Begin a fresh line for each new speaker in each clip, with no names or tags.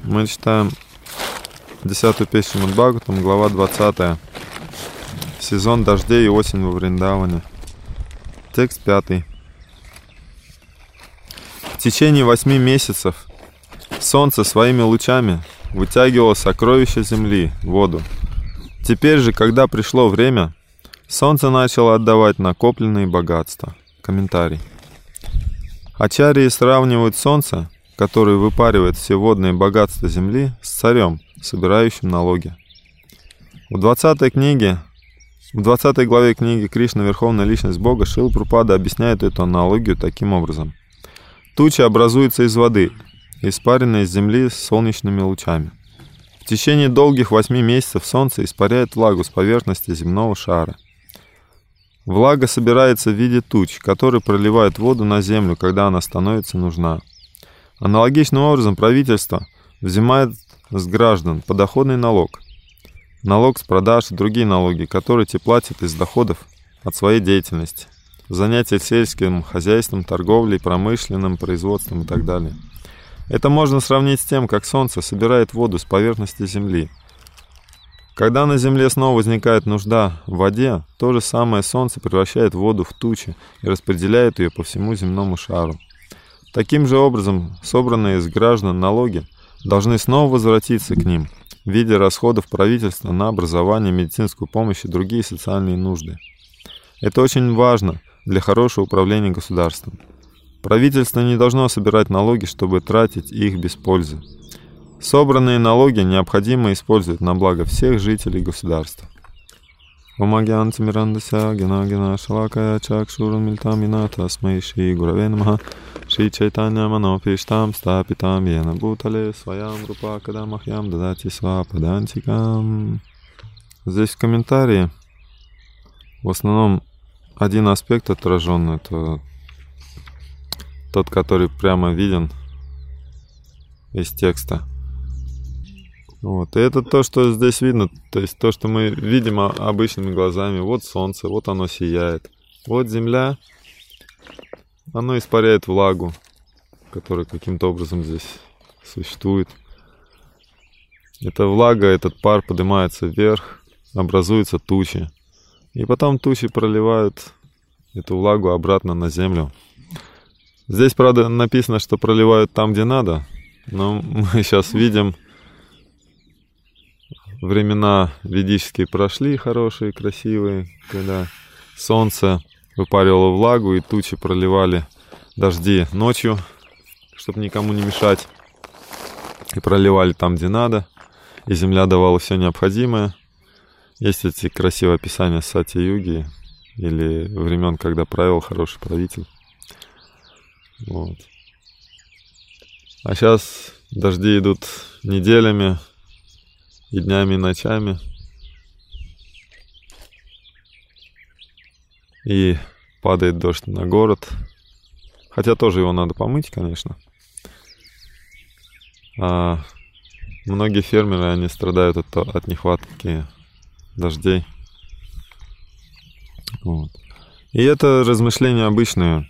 Мы читаем 10-ю песню Шримад Бхагаватам, глава 20. Сезон дождей и осень во Вриндаване. Текст 5. В течение 8 месяцев солнце своими лучами вытягивало сокровища земли, воду. Теперь же, когда пришло время, солнце начало отдавать накопленные богатства. Комментарий. Ачарьи сравнивают солнце, которое выпаривает все водные богатства земли, с царем, собирающим налоги. В 20 главе книги «Кришна. Верховная личность Бога» Шрила Прабхупада объясняет эту аналогию таким образом. Туча образуется из воды, испаренной из земли с солнечными лучами. В течение долгих 8 месяцев солнце испаряет влагу с поверхности земного шара. Влага собирается в виде туч, которые проливают воду на землю, когда она становится нужна. Аналогичным образом правительство взимает с граждан подоходный налог, налог с продаж и другие налоги, которые те платят из доходов от своей деятельности, занятия сельским хозяйством, торговлей, промышленным производством и так далее. Это можно сравнить с тем, как солнце собирает воду с поверхности земли. Когда на земле снова возникает нужда в воде, то же самое солнце превращает воду в тучи и распределяет ее по всему земному шару. Таким же образом, собранные из граждан налоги должны снова возвратиться к ним в виде расходов правительства на образование, медицинскую помощь и другие социальные нужды. Это очень важно для хорошего управления государством. Правительство не должно собирать налоги, чтобы тратить их без пользы. Собранные налоги необходимо использовать на благо всех жителей государства. Здесь в комментарии в основном один аспект отражен, это тот, который прямо виден из текста. Вот. И это то, что здесь видно, то есть то, что мы видим обычными глазами. Вот солнце, вот оно сияет. Вот земля, оно испаряет влагу, которая каким-то образом здесь существует. Эта влага, этот пар поднимается вверх, образуются тучи. И потом тучи проливают эту влагу обратно на землю. Здесь, правда, написано, что проливают там, где надо, но мы сейчас видим, времена ведические прошли, хорошие, красивые, когда солнце выпаривало влагу, и тучи проливали дожди ночью, чтобы никому не мешать, и проливали там, где надо, и земля давала все необходимое. Есть эти красивые описания Сатья-юги или времен, когда правил хороший правитель. Вот. А сейчас дожди идут неделями, и днями, и ночами. И падает дождь на город. Хотя тоже его надо помыть, конечно. А многие фермеры, они страдают от нехватки дождей. Вот. И это размышления обычные.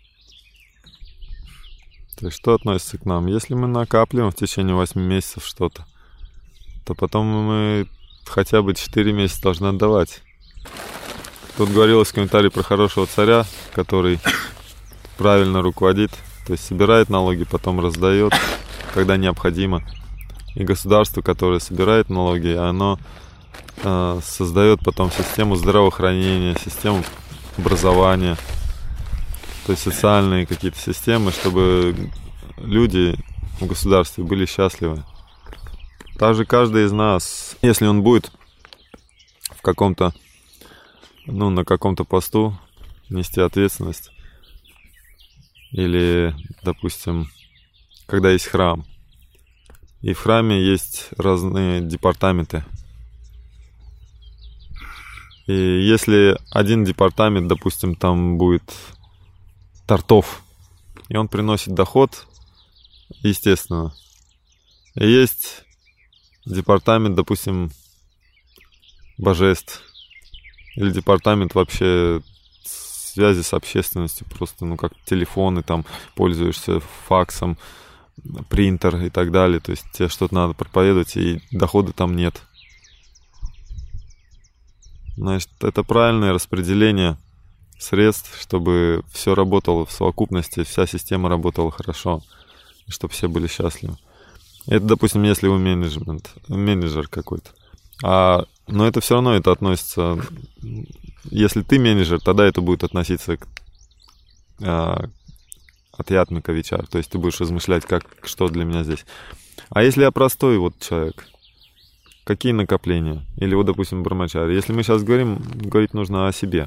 То есть, что относится к нам? Если мы накапливаем в течение 8 месяцев что-то, то потом мы хотя бы 4 месяца должны отдавать. Тут говорилось в комментарии про хорошего царя, который правильно руководит, то есть собирает налоги, потом раздает, когда необходимо. И государство, которое собирает налоги, оно создает потом систему здравоохранения, систему образования, то есть социальные какие-то системы, чтобы люди в государстве были счастливы. Также каждый из нас, если он будет в каком-то, на каком-то посту нести ответственность, или, допустим, когда есть храм, и в храме есть разные департаменты. И если один департамент, допустим, там будет тортов, и он приносит доход, естественно, и есть департамент, допустим, божеств, или департамент вообще связи с общественностью, просто, как телефоны, там, пользуешься факсом, принтер и так далее. То есть тебе что-то надо проповедовать, и дохода там нет. Значит, это правильное распределение средств, чтобы все работало в совокупности, вся система работала хорошо, и чтобы все были счастливы. Это, допустим, если вы менеджер какой-то. Но это все равно это относится... Если ты менеджер, тогда это будет относиться к атьятмика вичар. То есть ты будешь размышлять, что для меня здесь. А если я простой человек, какие накопления? Или допустим, брамачари. Если мы сейчас говорить нужно о себе.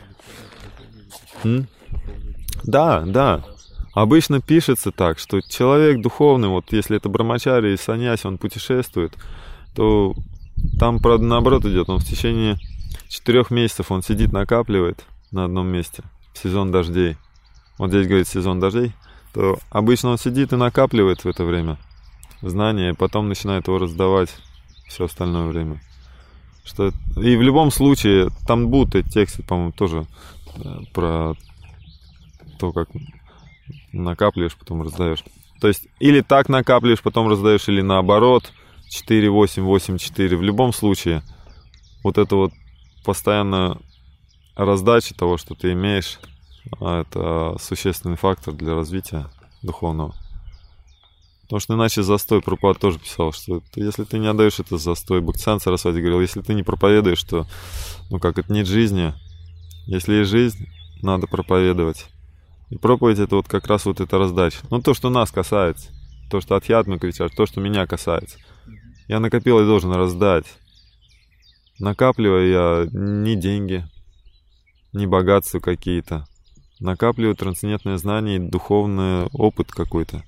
Да. Обычно пишется так, что человек духовный, если это брамачари и саньяси, он путешествует, то там, правда, наоборот идет. Он в течение 4 месяцев он сидит, накапливает на одном месте в сезон дождей. Вот здесь говорит сезон дождей, то обычно он сидит и накапливает в это время знания, и потом начинает его раздавать все остальное время. И в любом случае, там будут эти тексты, по-моему, тоже про то, как накапливаешь, потом раздаешь. То есть, или так накапливаешь, потом раздаешь, или наоборот, 4, 8, 8, 4. В любом случае, это постоянно раздача того, что ты имеешь, это существенный фактор для развития духовного. Потому что иначе застой. Прабхупада тоже писал, что если ты не отдаешь это застой. Бхактисиданта Сарасвати говорил, если ты не проповедуешь, то это нет жизни. Если есть жизнь, надо проповедовать. И проповедь это как раз эта раздача. То, что нас касается, то, что атьятмика вичар, то, что меня касается. Я накопил и должен раздать. Накапливаю я не деньги, не богатства какие-то. Накапливаю трансцендентное знание и духовный опыт какой-то.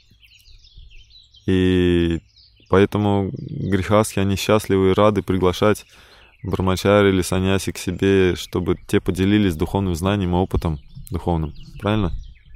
И поэтому грехастхи, они счастливы и рады приглашать брамачари или саньяси к себе, чтобы те поделились духовным знанием и опытом духовным. Правильно?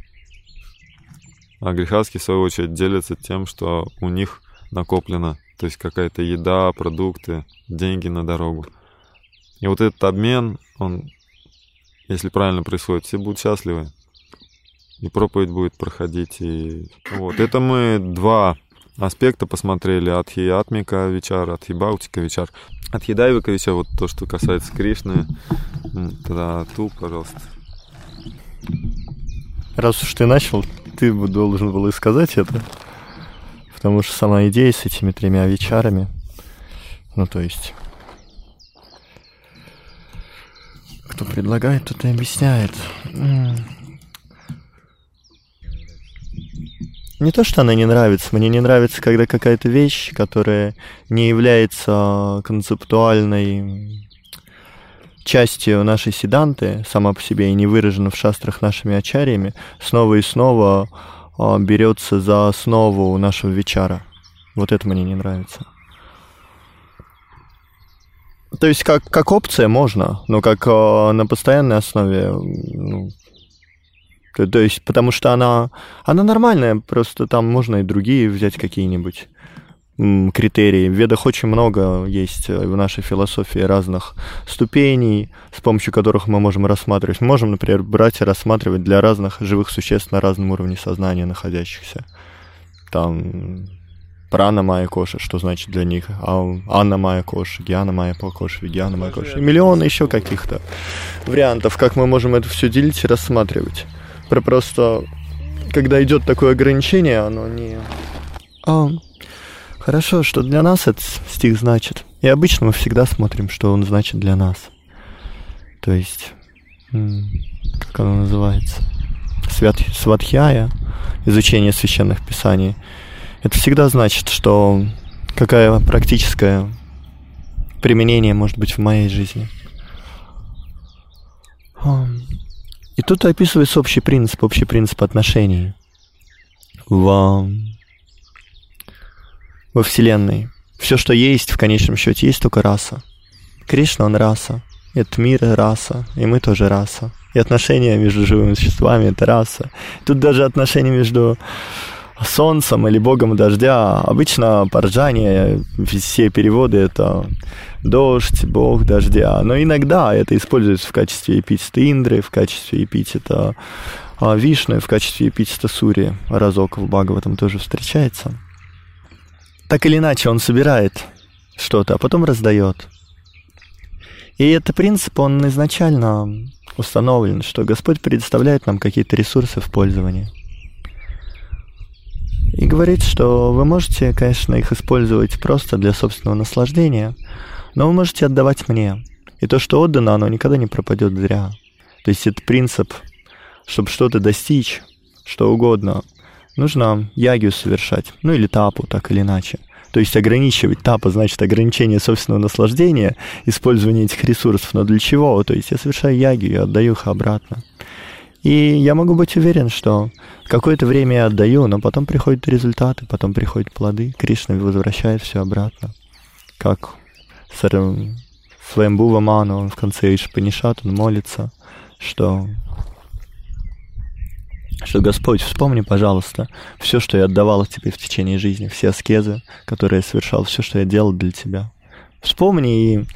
А грехастхи, в свою очередь, делятся тем, что у них накоплено. То есть какая-то еда, продукты, деньги на дорогу. И этот обмен, он, если правильно происходит, все будут счастливы. И проповедь будет проходить. Это мы 2 аспекта посмотрели. Адхиятмика вичар, адхибхаутика вичар. Адхидайвика вичар, то, что касается Кришны. Тогда пожалуйста.
Раз уж ты начал, ты должен был и сказать это. Потому что сама идея с этими 3 вичарами, то есть, кто предлагает, тот и объясняет. Не то, что она не нравится. Мне не нравится, когда какая-то вещь, которая не является концептуальной частью нашей сиданты, сама по себе и не выражена в шастрах нашими ачарьями, снова и снова берется за основу нашего вичара. Это мне не нравится. То есть как опция можно, но как на постоянной основе, то есть потому что она нормальная, просто там можно и другие взять какие-нибудь критерии. В Ведах очень много есть в нашей философии разных ступеней, с помощью которых мы можем рассматривать. Мы можем, например, брать и рассматривать для разных живых существ на разном уровне сознания находящихся. Там прана майя коша, что значит для них, анна майя коша, гьяна майя коша, вигьяна майя коша. И миллионы еще каких-то вариантов, как мы можем это все делить и рассматривать. Просто когда идет такое ограничение, оно не... Хорошо, что для нас этот стих значит. И обычно мы всегда смотрим, что он значит для нас. То есть, как оно называется? Свадхьяя, изучение священных писаний. Это всегда значит, что какое практическое применение может быть в моей жизни. И тут описывается общий принцип отношений во Вселенной. Все, что есть, в конечном счете, есть только раса. Кришна, он раса. Этот мир — раса. И мы тоже раса. И отношения между живыми существами — это раса. Тут даже отношения между солнцем или богом дождя. Обычно парджания, все переводы — это дождь, бог дождя. Но иногда это используется в качестве эпитета Индры, в качестве эпитета Вишну в качестве эпитета Сури разок в Бхагаватам тоже встречается. Так или иначе, он собирает что-то, а потом раздает. И этот принцип, он изначально установлен, что Господь предоставляет нам какие-то ресурсы в пользовании. И говорит, что вы можете, конечно, их использовать просто для собственного наслаждения, но вы можете отдавать мне. И то, что отдано, оно никогда не пропадет зря. То есть это принцип, чтобы что-то достичь, что угодно, нужно ягью совершать, ну или тапу, так или иначе. То есть ограничивать. Тапа значит ограничение собственного наслаждения, использование этих ресурсов. Но для чего? То есть я совершаю ягью, я отдаю их обратно. И я могу быть уверен, что какое-то время я отдаю, но потом приходят результаты, потом приходят плоды. Кришна возвращает все обратно. Как Сваямбува Ману, он в конце Ишпанишат, он молится, что Господь, вспомни, пожалуйста, все, что я отдавал тебе в течение жизни, все аскезы, которые я совершал, все, что я делал для тебя. Вспомни и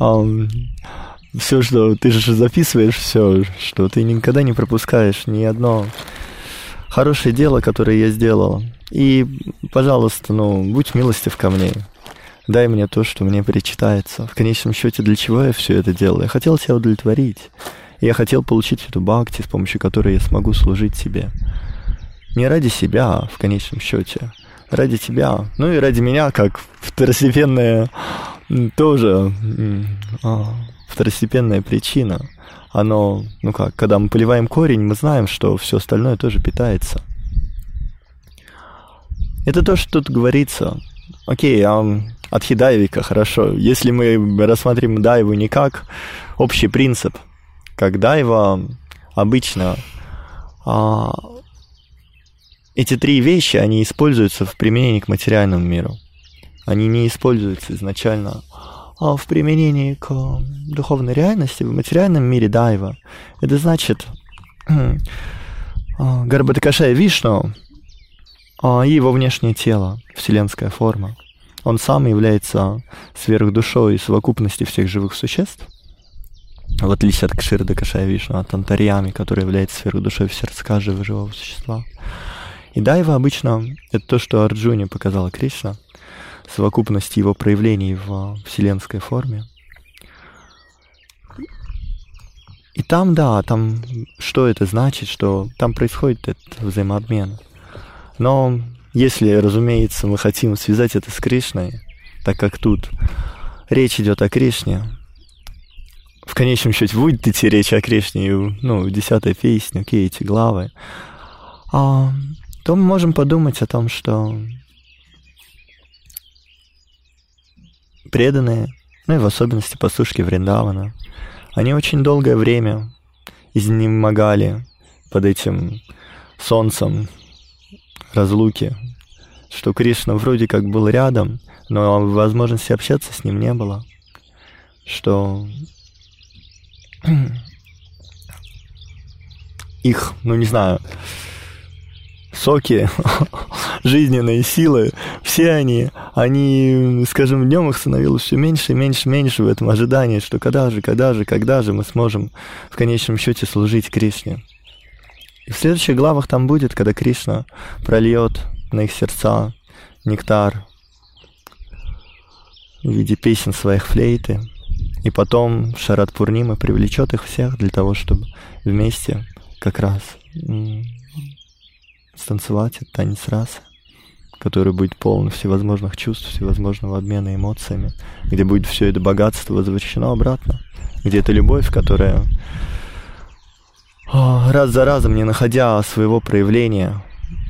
все, что ты же записываешь, все, что ты никогда не пропускаешь, ни одно хорошее дело, которое я сделал. И, пожалуйста, будь милостив ко мне. Дай мне то, что мне причитается. В конечном счете, для чего я все это делал? Я хотел тебя удовлетворить. Я хотел получить эту бхакти, с помощью которой я смогу служить тебе. Не ради себя, а в конечном счете. Ради тебя. Ну и ради меня, как второстепенная тоже второстепенная причина. Оно, когда мы поливаем корень, мы знаем, что все остальное тоже питается. Это то, что тут говорится. Окей, от Хидайвика, хорошо. Если мы рассмотрим дайву не как общий принцип, как дайва обычно эти три вещи, они используются в применении к материальному миру. Они не используются изначально в применении к духовной реальности. В материальном мире дайва это значит Гарбхатакашая Вишну и его внешнее тело, вселенская форма. Он сам является сверхдушой совокупности всех живых существ, в отличие от Кширдакашая Вишну, от Антарьями, который является сверхдушой в сердце каждого живого существа. И дайва обычно это то, что Арджуне показала Кришна, совокупность его проявлений в вселенской форме. И там, там что это значит, что там происходит этот взаимообмен. Но если, разумеется, мы хотим связать это с Кришной, так как тут речь идет о Кришне, в конечном счете будет идти речь о Кришне, 10-я песня, эти главы, то мы можем подумать о том, что преданные, и в особенности пастушки Вриндавана, они очень долгое время изнемогали под этим солнцем разлуки, что Кришна вроде как был рядом, но возможности общаться с ним не было, что их, соки, жизненные силы, все они, скажем, днем их становилось все меньше и меньше в этом ожидании, что когда же мы сможем в конечном счете служить Кришне. И в следующих главах там будет, когда Кришна прольет на их сердца нектар в виде песен своих флейты, и потом Шарад Пурнима привлечет их всех для того, чтобы вместе как раз станцевать этот танец расы, который будет полон всевозможных чувств, всевозможного обмена эмоциями, где будет все это богатство возвращено обратно, где эта любовь, которая раз за разом, не находя своего проявления,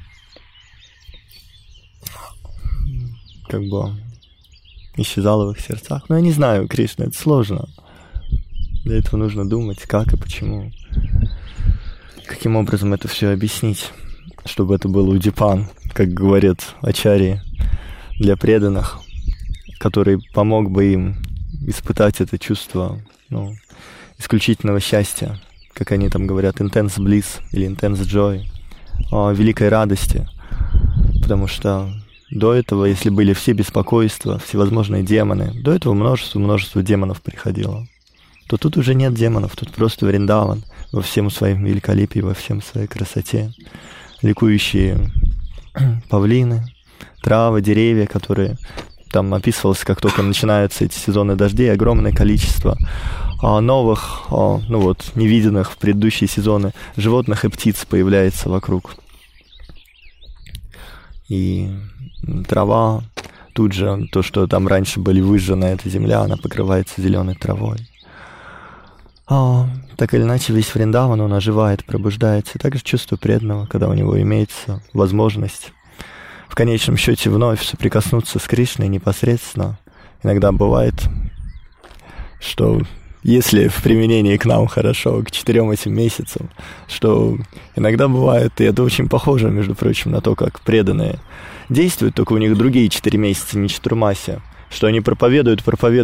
исчезала в их сердцах. Но я не знаю, Кришна, это сложно. Для этого нужно думать, как и почему. Каким образом это все объяснить, чтобы это был удипан, как говорят ачарьи, для преданных, который помог бы им испытать это чувство исключительного счастья, как они там говорят, intense bliss или intense joy, великой радости, потому что до этого, если были все беспокойства, всевозможные демоны, до этого множество демонов приходило. то тут уже нет демонов, тут просто Вриндаван во всем своем великолепии, во всем своей красоте. Ликующие павлины, травы, деревья, которые там описывалось, как только начинаются эти сезоны дождей, огромное количество новых, невиденных в предыдущие сезоны животных и птиц появляется вокруг. И трава, тут же то, что там раньше были выжжены, эта земля, она покрывается зеленой травой. Так или иначе, весь Вриндаван, он оживает, пробуждается. И также чувство преданного, когда у него имеется возможность в конечном счете вновь соприкоснуться с Кришной непосредственно. Иногда бывает, что если в применении к нам хорошо, к 4 этим месяцам, что иногда бывает, и это очень похоже, между прочим, на то, как преданные действуют, только у них другие 4 месяца, не чатурмасия, что они проповедуют,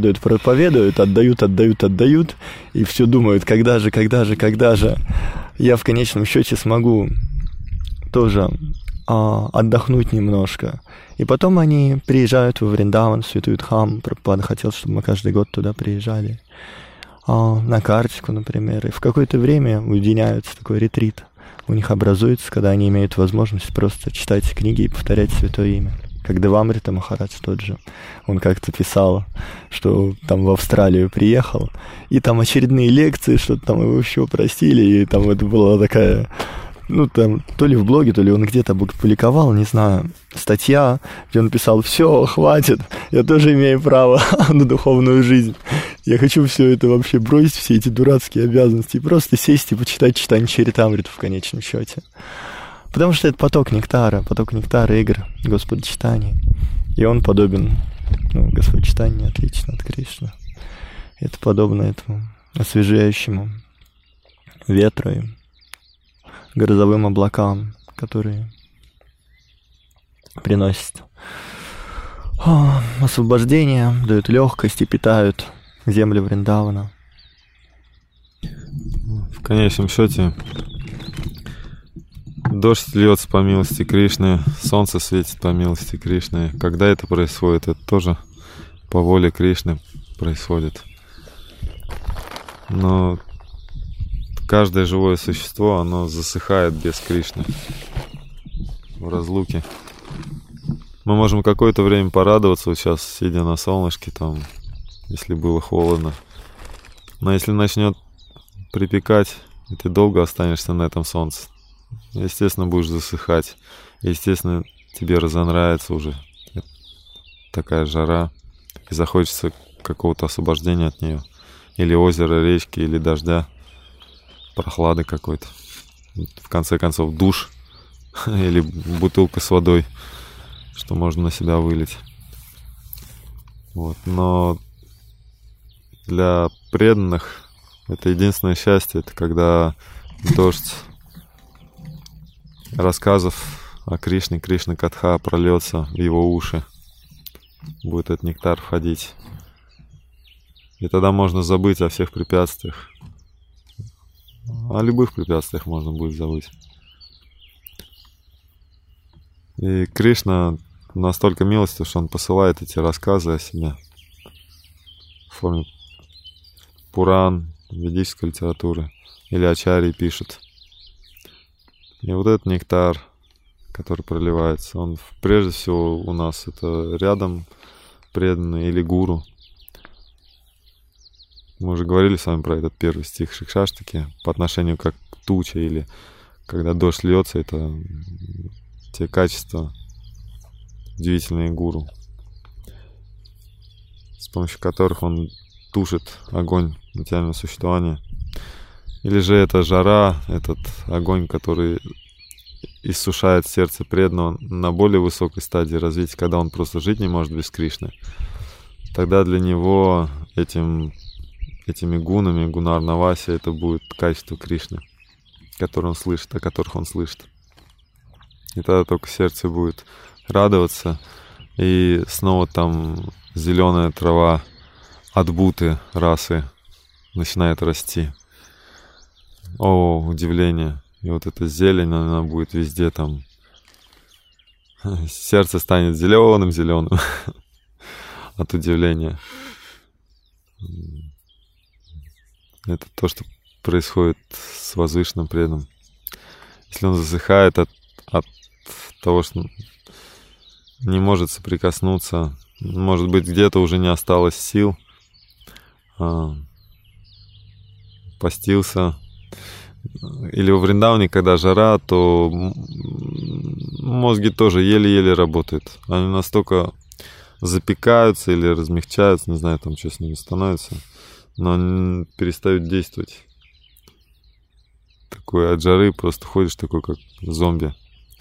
отдают, и все думают, когда же я в конечном счете смогу тоже отдохнуть немножко. И потом они приезжают во Вриндаван, в Святую Дхам. Прабхупада хотел, чтобы мы каждый год туда приезжали. На Картику, например. И в какое-то время уединяются, такой ретрит у них образуется, когда они имеют возможность просто читать книги и повторять Святое Имя. Как Девамрита Махарадж тот же. Он как-то писал, что там в Австралию приехал, и там очередные лекции, что-то там его еще простили, и там это была такая... там то ли в блоге, то ли он где-то публиковал, не знаю, статья, где он писал: все, хватит, я тоже имею право на духовную жизнь. Я хочу все это вообще бросить, все эти дурацкие обязанности, и просто сесть и почитать читание Чаритамриту в конечном счете. Потому что это поток нектара игр Господа Чайтаньи. И он подобен, Господь Чайтанья отлично от Кришны. Это подобно этому освежающему ветру и грозовым облакам, которые приносят освобождение, дают легкость и питают землю Вриндавана.
В конечном счете, дождь льется по милости Кришны, солнце светит по милости Кришны. Когда это происходит, это тоже по воле Кришны происходит. Но каждое живое существо, оно засыхает без Кришны в разлуке. Мы можем какое-то время порадоваться, вот сейчас, сидя на солнышке, там, если было холодно. Но если начнет припекать, и ты долго останешься на этом солнце, естественно, будешь засыхать. Естественно, тебе разонравится уже такая жара, и захочется какого-то освобождения от нее. Или озера, речки, или дождя, прохлады какой-то. В конце концов, душ или бутылка с водой, что можно на себя вылить. Вот. Но для преданных это единственное счастье, это когда дождь рассказов о Кришне, Кришна-катха прольется в его уши, будет этот нектар входить. И тогда можно забыть о всех препятствиях. О любых препятствиях можно будет забыть. И Кришна настолько милостив, что он посылает эти рассказы о себе в форме Пуран, ведической литературы, или ачарьи пишут. И вот этот нектар, который проливается, он прежде всего у нас это рядом преданный или гуру. Мы уже говорили с вами про этот первый стих Шикшаштаки по отношению как к туче, или когда дождь льется, это те качества удивительные гуру, с помощью которых он тушит огонь материального существования. Или же это жара, этот огонь, который иссушает сердце преданного на более высокой стадии развития, когда он просто жить не может без Кришны. Тогда для него этими гунами, гунарнаваси, это будет качество Кришны, которое он слышит, о которых он слышит. И тогда только сердце будет радоваться, и снова там зеленая трава адбуты расы начинает расти. О, удивление. И вот эта зелень, она будет везде там. Сердце станет зеленым от удивления. Это то, что происходит с возвышенным преданным. Если он засыхает от того, что не может соприкоснуться, может быть, где-то уже не осталось сил, постился. Или во Вриндаване, когда жара, то мозги тоже еле-еле работают. Они настолько запекаются или размягчаются, не знаю, там что с ними становится, но они перестают действовать. Такой от жары просто ходишь такой, как зомби.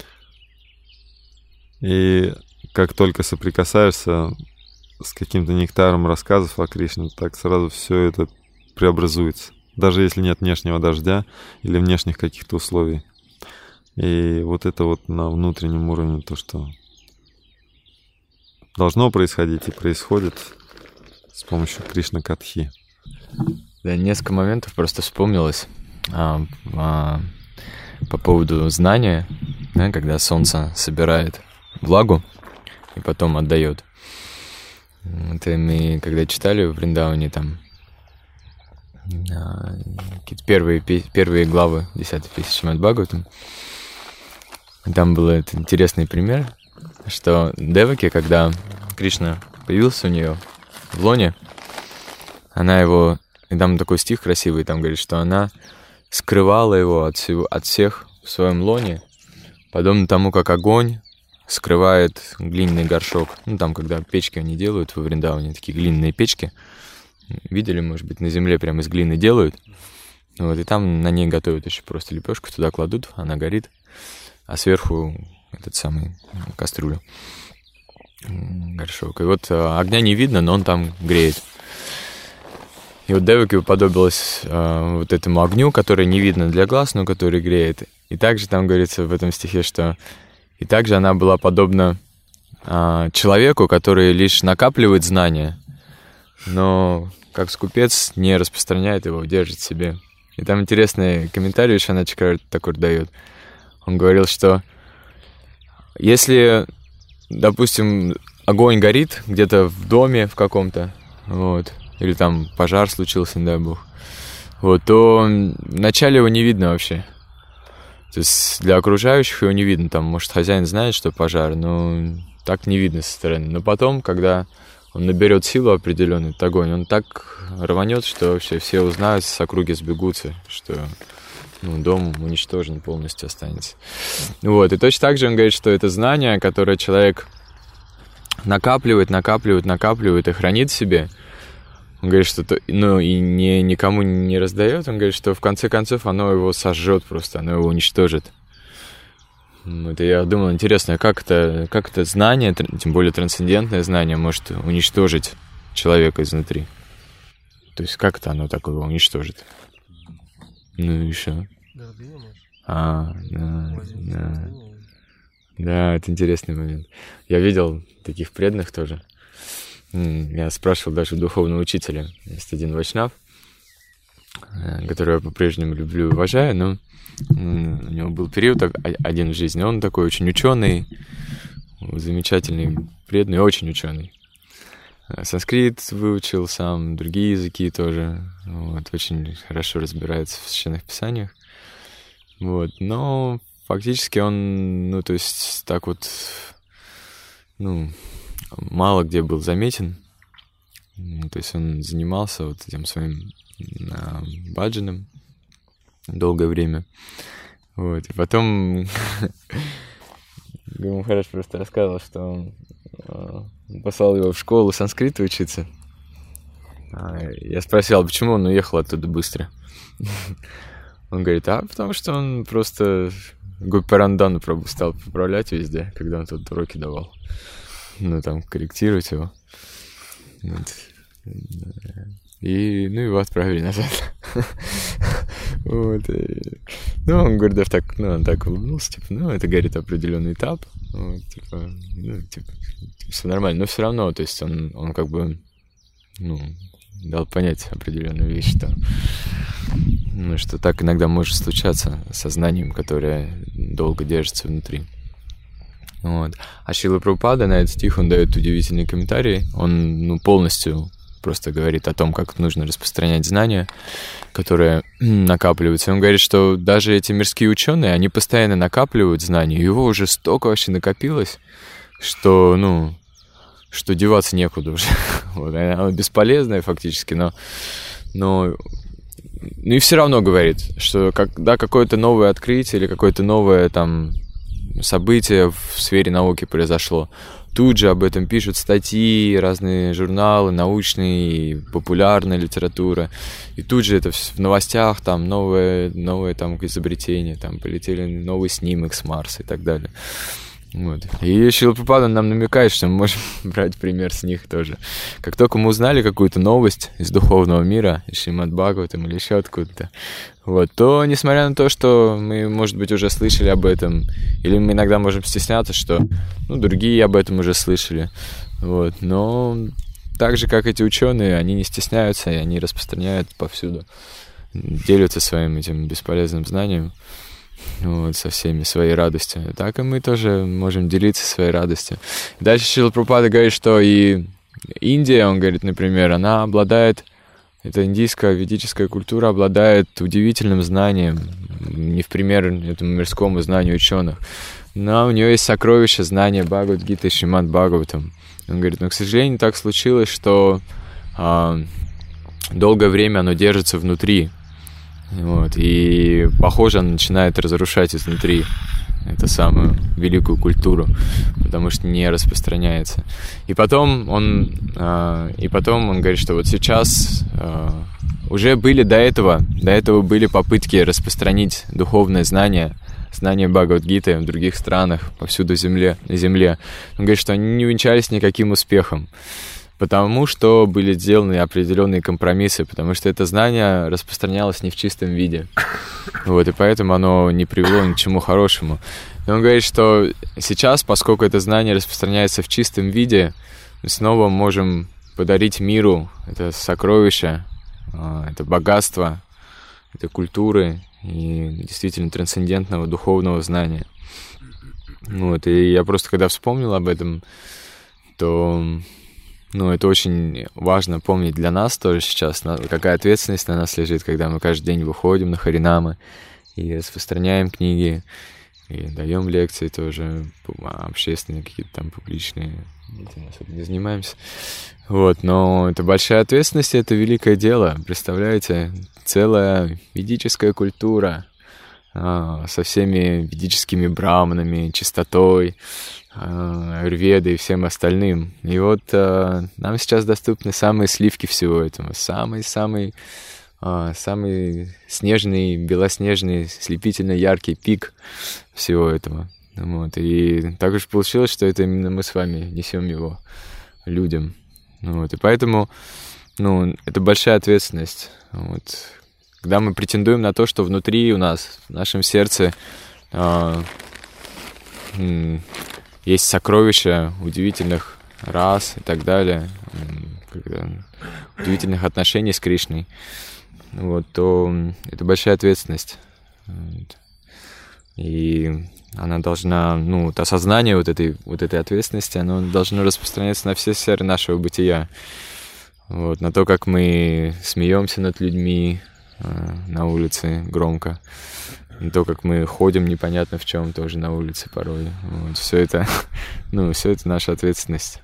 И как только соприкасаешься с каким-то нектаром рассказов о Кришне, так сразу все это преобразуется. Даже если нет внешнего дождя или внешних каких-то условий. И вот это вот на внутреннем уровне то, что должно происходить и происходит с помощью Кришна-катхи.
Да, несколько моментов просто вспомнилось по поводу знания, да, когда солнце собирает влагу и потом отдает. Это мы, когда читали в Вриндаване, там какие-то первые главы 10-й песни Шримад Бхагаватам, там был этот интересный пример, что Деваки, когда Кришна появился у нее в лоне, она его, и там такой стих красивый, там говорит, что она скрывала его от всех в своем лоне, подобно тому, как огонь скрывает глиняный горшок. Ну, там, когда печки они делают во Вриндаване, такие глиняные печки, видели, может быть, на земле прямо из глины делают. Вот, и там на ней готовят еще просто лепешку, туда кладут, она горит, а сверху этот самый кастрюлю, горшок. И вот огня не видно, но он там греет. И вот Деваки уподобилась вот этому огню, который не видно для глаз, но который греет. И также там говорится в этом стихе, что и также она была подобна человеку, который лишь накапливает знания, но как скупец не распространяет его, держит себе. И там интересный комментарий Вишванат Чакраварти Такур дает. Он говорил, что если, допустим, огонь горит где-то в доме в каком-то, вот, или там пожар случился, не дай бог, вот, то вначале его не видно вообще. То есть для окружающих его не видно. Там, может, хозяин знает, что пожар, но так не видно со стороны. Но потом, когда он наберет силу определенную, этот огонь, он так рванет, что вообще все узнают, с округи сбегутся, что дом уничтожен полностью останется. Вот, и точно так же он говорит, что это знание, которое человек накапливает и хранит в себе. Он говорит, что и никому не раздает. Он говорит, что в конце концов оно его сожжет просто, оно его уничтожит. Вот, и я думал, интересно, как это знание, тем более трансцендентное знание, может уничтожить человека изнутри? То есть как это оно так его уничтожит? Ну и что? Да, это интересный момент. Я видел таких преданных тоже. Я спрашивал даже у духовного учителя. Есть один вайшнав, которого я по-прежнему люблю и уважаю, но у него был период один в жизни. Он такой очень ученый, замечательный, преданный, очень ученый. Санскрит выучил сам, другие языки тоже. Вот, очень хорошо разбирается в священных писаниях. Вот, но фактически он, то есть так вот, мало где был заметен. То есть он занимался вот этим своим баджаном долгое время. Вот. И потом Махарадж просто рассказывал, что он послал его в школу санскрита учиться. Я спросил, почему он уехал оттуда быстро. Он говорит, потому что он просто Гопирандану стал поправлять везде, когда он тут уроки давал. Там, корректировать его. Вот. И его отправили назад. Вот. Он говорит, даже так, он так улыбнулся, это, говорит, определенный этап. Вот, все нормально. Но все равно, то есть он как бы, дал понять определенную вещь, что так иногда может случаться со знанием, которое долго держится внутри. Вот. А Шрила Прабхупада на этот стих, он дает удивительный комментарий. Он полностью просто говорит о том, как нужно распространять знания, которые накапливаются. И он говорит, что даже эти мирские ученые, они постоянно накапливают знания, и его уже столько вообще накопилось, что, ну, что деваться некуда уже. Вот, оно бесполезное фактически, но и все равно говорит, что когда какое-то новое открытие или какое-то новое там событие в сфере науки произошло, тут же об этом пишут статьи, разные журналы, научные, популярная литература. И тут же это в новостях, там, новое там изобретение, там, полетели новый снимок с Марса и так далее. Вот. И Шрила Прабхупада нам намекает, что мы можем брать пример с них тоже. Как только мы узнали какую-то новость из духовного мира, из Шримад Бхагаватам или еще откуда-то, вот, то, несмотря на то, что мы, может быть, уже слышали об этом, или мы иногда можем стесняться, что, ну, другие об этом уже слышали, вот, но так же, как эти ученые, они не стесняются, и они распространяют повсюду, делятся своим этим бесполезным знанием, вот, со всеми своей радостью. Так и мы тоже можем делиться своей радостью. Дальше Шрила Прабхупада говорит, что и Индия, он говорит, например, она обладает, эта индийская ведическая культура обладает удивительным знанием, не в пример этому мирскому знанию ученых, но у нее есть сокровище знания Бхагавад-гиты и Шримад Бхагаватам. Он говорит, но, к сожалению, так случилось, что долгое время оно держится внутри. Вот, и, похоже, он начинает разрушать изнутри эту самую великую культуру, потому что не распространяется. И потом он говорит, что вот сейчас уже были до этого были попытки распространить духовное знание Бхагавад-гиты в других странах, повсюду на земле. Он говорит, что они не увенчались никаким успехом, потому что были сделаны определенные компромиссы, потому что это знание распространялось не в чистом виде. Вот, и поэтому оно не привело ни к чему хорошему. И он говорит, что сейчас, поскольку это знание распространяется в чистом виде, мы снова можем подарить миру это сокровище, это богатство, это культуры и действительно трансцендентного духовного знания. Вот, и я просто, когда вспомнил об этом, то... Ну, это очень важно помнить для нас тоже сейчас, какая ответственность на нас лежит, когда мы каждый день выходим на харинамы и распространяем книги, и даем лекции тоже, общественные какие-то там публичные, этим особо не занимаемся. Вот, но это большая ответственность, это великое дело. Представляете, целая ведическая культура со всеми ведическими браманами, чистотой, аюрведой и всем остальным. И вот нам сейчас доступны самые сливки всего этого. Самый снежный, белоснежный, слепительно яркий пик всего этого. Вот. И так уж получилось, что это именно мы с вами несем его людям. Вот. И поэтому, ну, это большая ответственность. Вот. Когда мы претендуем на то, что внутри у нас, в нашем сердце есть сокровища удивительных рас и так далее, удивительных отношений с Кришной, вот, то это большая ответственность. И она должна, ну, вот осознание вот этой ответственности, оно должно распространяться на все сферы нашего бытия. Вот, на то, как мы смеемся над людьми на улице громко, на то, как мы ходим непонятно в чем тоже на улице порой. Вот, все это, ну, все это наша ответственность.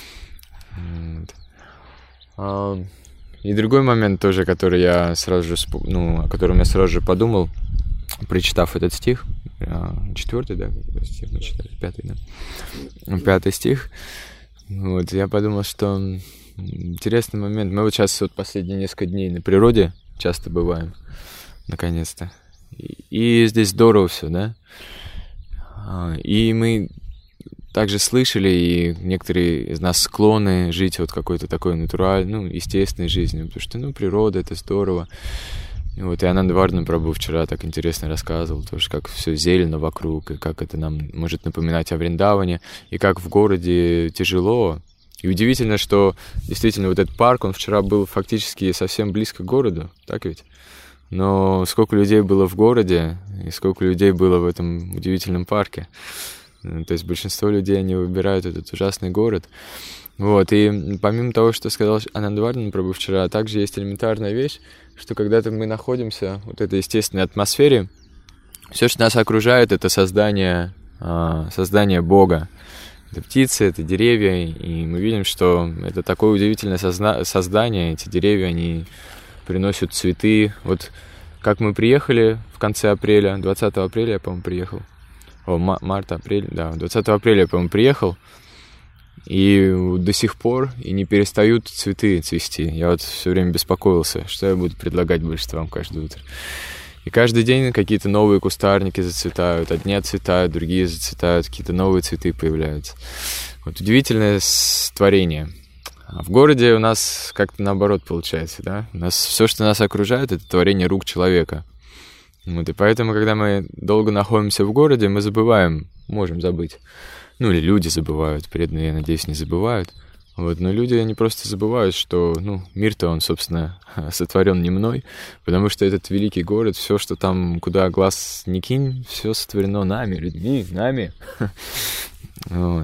Вот. И другой момент тоже, который я сразу же, о котором я сразу же подумал, прочитав этот стих, 4-й, да, стих мы читали, 5-й, да, 5-й стих, вот, я подумал, что интересный момент. Мы вот сейчас вот последние несколько дней на природе часто бываем, наконец-то. И здесь здорово все, да? И мы также слышали, и некоторые из нас склонны жить вот какой-то такой натуральной, ну, естественной жизнью, потому что, ну, природа — это здорово. И вот и Ананда Вардхана Прабху вчера так интересно рассказывал тоже, как все зелено вокруг, и как это нам может напоминать о Вриндаване, и как в городе тяжело. И удивительно, что действительно вот этот парк, он вчера был фактически совсем близко к городу, так ведь? Но сколько людей было в городе, и сколько людей было в этом удивительном парке. То есть большинство людей, они выбирают этот ужасный город. Вот, и помимо того, что сказал Анандавардхан Прабху вчера, также есть элементарная вещь, что когда-то мы находимся в вот этой естественной атмосфере, все, что нас окружает, это создание Бога. Это птицы, это деревья, и мы видим, что это такое удивительное создание. Эти деревья, они приносят цветы. Вот как мы приехали в конце апреля, 20 апреля я, по-моему, приехал. Март, апрель, да, 20 апреля я, по-моему, приехал. И до сих пор и не перестают цветы цвести. Я вот все время беспокоился, что я буду предлагать большинствам каждое утро. И каждый день какие-то новые кустарники зацветают. Одни отцветают, другие зацветают, какие-то новые цветы появляются. Вот удивительное творение. А в городе у нас как-то наоборот получается, да? У нас все, что нас окружает, это творение рук человека. Вот, и поэтому, когда мы долго находимся в городе, мы забываем, можем забыть. Ну, или люди забывают, преданные, я надеюсь, не забывают. Вот, но люди, они просто забывают, что, мир-то он, собственно, сотворен не мной, потому что этот великий город, все, что там, куда глаз не кинь, все сотворено нами, людьми, нами. Вот.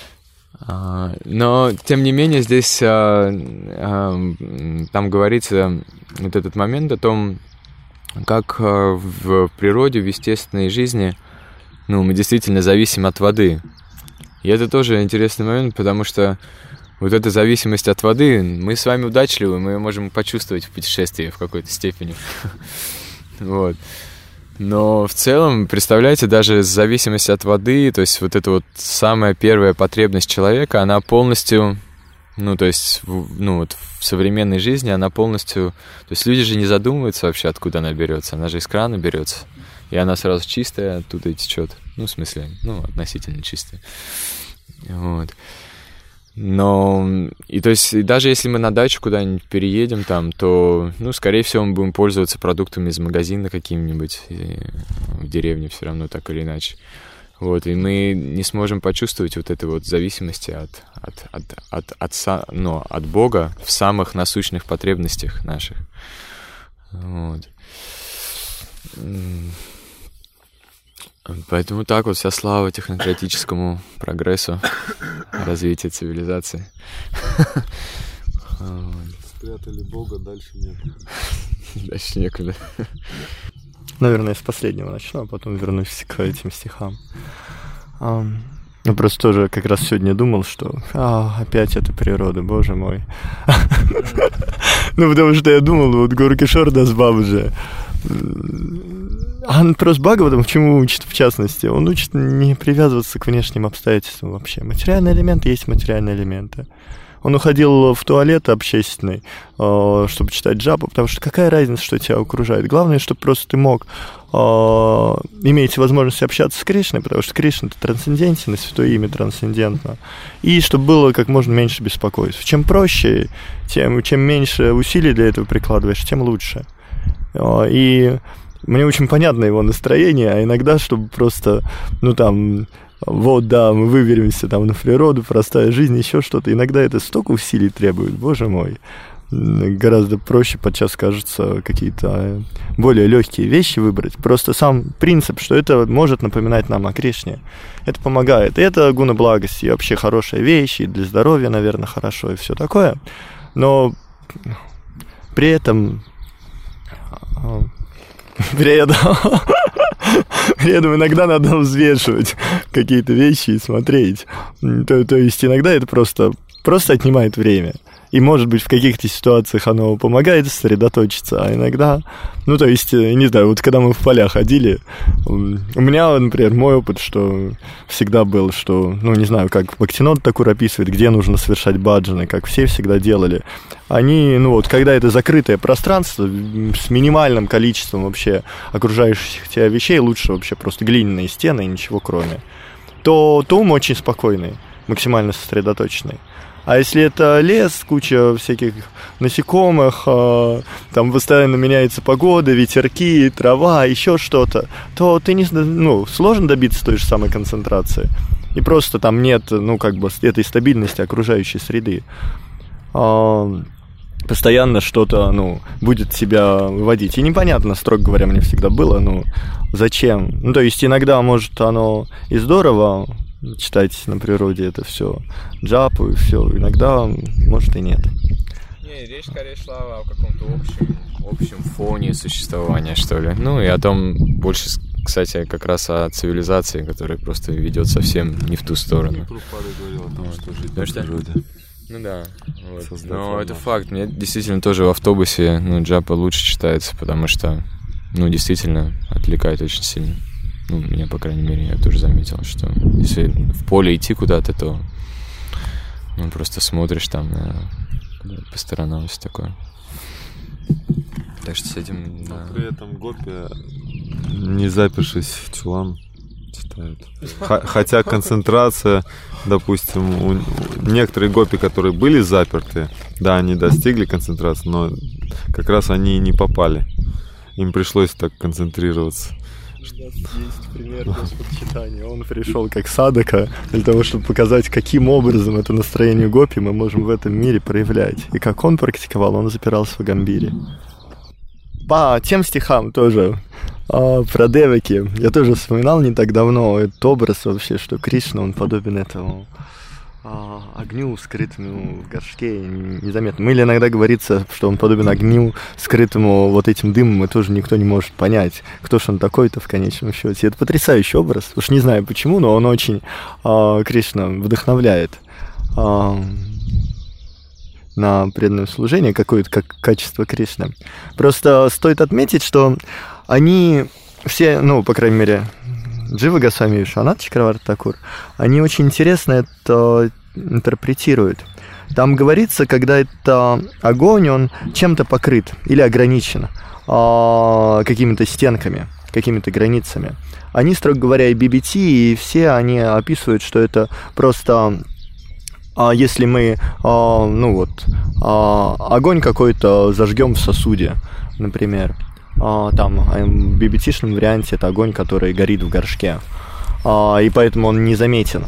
Но, тем не менее, здесь там говорится вот этот момент о том, как в природе, в естественной жизни, мы действительно зависим от воды. И это тоже интересный момент, потому что вот эта зависимость от воды, мы с вами удачливы, мы ее можем почувствовать в путешествии в какой-то степени. Вот. Но в целом, представляете, даже зависимость от воды, то есть вот эта вот самая первая потребность человека, она полностью, то есть, вот в современной жизни она полностью, то есть люди же не задумываются вообще, откуда она берется, она же из крана берется, и она сразу чистая, оттуда и течет, в смысле, относительно чистая. Вот. Но, и то есть, даже если мы на дачу куда-нибудь переедем там, то, скорее всего, мы будем пользоваться продуктами из магазина каким-нибудь, в деревне все равно так или иначе. Вот, и мы не сможем почувствовать вот этой вот зависимости от Бога в самых насущных потребностях наших. Вот. Поэтому так вот вся слава технократическому прогрессу, развитию цивилизации.
Спрятали Бога, дальше некуда.
Дальше некуда.
Наверное, с последнего начну, а потом вернусь к этим стихам. Просто тоже как раз сегодня думал, что опять это природа, боже мой. Потому что я думал, вот Горкишор Дас Бабаджи, просто Бхагаватам чему учит в частности? Он учит не привязываться к внешним обстоятельствам вообще. Материальные элементы есть материальные элементы. Он уходил в туалет общественный, чтобы читать джапу, потому что какая разница, что тебя окружает? Главное, чтобы просто ты мог иметь возможность общаться с Кришной, потому что Кришна — это трансцендентен, и Святое Имя трансцендентно. И чтобы было как можно меньше беспокойств. Чем проще, чем меньше усилий для этого прикладываешь, тем лучше. И мне очень понятно его настроение, а иногда, чтобы просто, мы выберемся на природу, простая жизнь, еще что-то. Иногда это столько усилий требует, боже мой. Гораздо проще подчас, кажется, какие-то более легкие вещи выбрать. Просто сам принцип, что это может напоминать нам о Кришне, это помогает. И это гуна благости, и вообще хорошая вещь, и для здоровья, наверное, хорошо, и все такое. Но при этом иногда надо взвешивать какие-то вещи и смотреть. То есть иногда это просто отнимает время. И, может быть, в каких-то ситуациях оно помогает сосредоточиться, а иногда... не знаю, вот когда мы в поля ходили, у меня, например, мой опыт, что всегда был, что, не знаю, как Бхактинод Такур описывает, где нужно совершать баджаны, как все всегда делали. Они, когда это закрытое пространство с минимальным количеством вообще окружающих тебя вещей, лучше вообще просто глиняные стены и ничего кроме, то ум очень спокойный, максимально сосредоточенный. А если это лес, куча всяких насекомых, там постоянно меняется погода, ветерки, трава, еще что-то, то ты сложно добиться той же самой концентрации. И просто там нет, этой стабильности окружающей среды. постоянно что-то, будет себя выводить. И непонятно, строго говоря, мне всегда было, зачем? То есть иногда, может, оно и здорово читать на природе это все, джапу и все, иногда, может, и нет.
Не, речь скорее шла о каком-то общем фоне существования, что ли. И о том, больше, кстати, как раз о цивилизации, которая просто ведет совсем не в ту сторону.
Прабхупада говорил о том, что жить
на
природе.
Да. Но это факт. Мне действительно тоже в автобусе джапа лучше читается, потому что, действительно отвлекает очень сильно. Меня, по крайней мере, я тоже заметил, что если в поле идти куда-то, то просто смотришь там по сторонам, все такое. Так что с этим, да.
При этом гопи, не запершись в чулан, читают. Хотя концентрация, допустим, некоторые гопи, которые были заперты, да, они достигли концентрации, но как раз они не попали. Им пришлось так концентрироваться.
У нас есть пример Господчитания. Он пришел как садака для того, чтобы показать, каким образом это настроение гопи мы можем в этом мире проявлять. И как он практиковал, он запирался в Гамбире. По тем стихам тоже, про деваки, я тоже вспоминал не так давно этот образ вообще, что Кришна, он подобен этому огню, скрытому в горшке, незаметно. Или иногда говорится, что он подобен огню, скрытому вот этим дымом, и тоже никто не может понять, кто же он такой-то в конечном счете. Это потрясающий образ. Уж не знаю почему, но он очень Кришна вдохновляет на преданное служение, какое-то как качество Кришны. Просто стоит отметить, что они все, по крайней мере, Джива Госвами и Вишванат Чакраварти Такур, они очень интересно это интерпретируют. Там говорится, когда это огонь, он чем-то покрыт или ограничен какими-то стенками, какими-то границами. Они, строго говоря, и BBT, и все они описывают, что это просто... если мы, огонь какой-то зажгем в сосуде, например, там в BBT-шном варианте это огонь, который горит в горшке, и поэтому он незаметен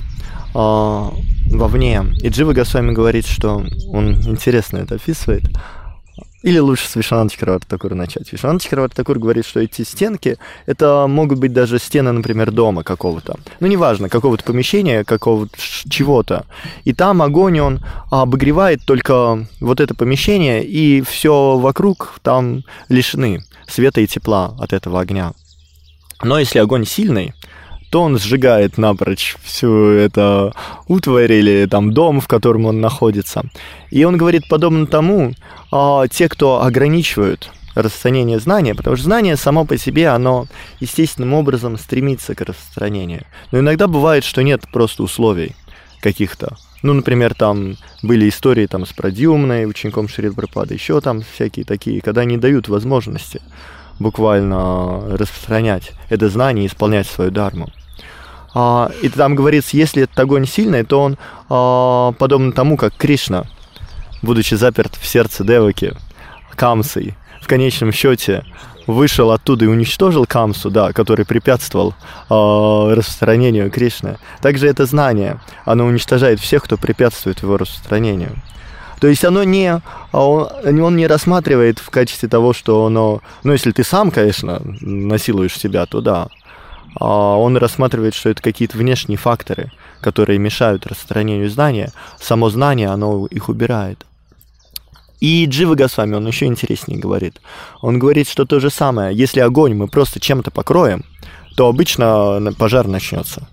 вовне. И Джива Госвами говорит, что он интересно это описывает. Или лучше с Вишванат Чакраварти Такура начать. Вишванат Чакраварти Такур говорит, что эти стенки, это могут быть даже стены, например, дома какого-то. Неважно, какого-то помещения, какого-то чего-то. И там огонь, он обогревает только вот это помещение, и все вокруг там лишены света и тепла от этого огня. Но если огонь сильный, то он сжигает напрочь всю эту утварь или там дом, в котором он находится. И он говорит, подобно тому, те, кто ограничивают распространение знания, потому что знание само по себе, оно естественным образом стремится к распространению. Но иногда бывает, что нет просто условий каких-то. Например, там были истории там, с Прадьюмной, учеником Шрила Прабхупады, еще там всякие такие, когда не дают возможности буквально распространять это знание и исполнять свою дharmu. И там говорится, если этот огонь сильный, то он подобно тому, как Кришна, будучи заперт в сердце Деваки, Камсой, в конечном счете вышел оттуда и уничтожил Камсу, да, который препятствовал распространению Кришны. Также это знание, оно уничтожает всех, кто препятствует его распространению. То есть он не рассматривает в качестве того, что оно... если ты сам, конечно, насилуешь себя, то да. Он рассматривает, что это какие-то внешние факторы, которые мешают распространению знания. Само знание, оно их убирает. И Джива Госвами, он еще интереснее говорит. Он говорит, что то же самое. Если огонь мы просто чем-то покроем, то обычно пожар начнется.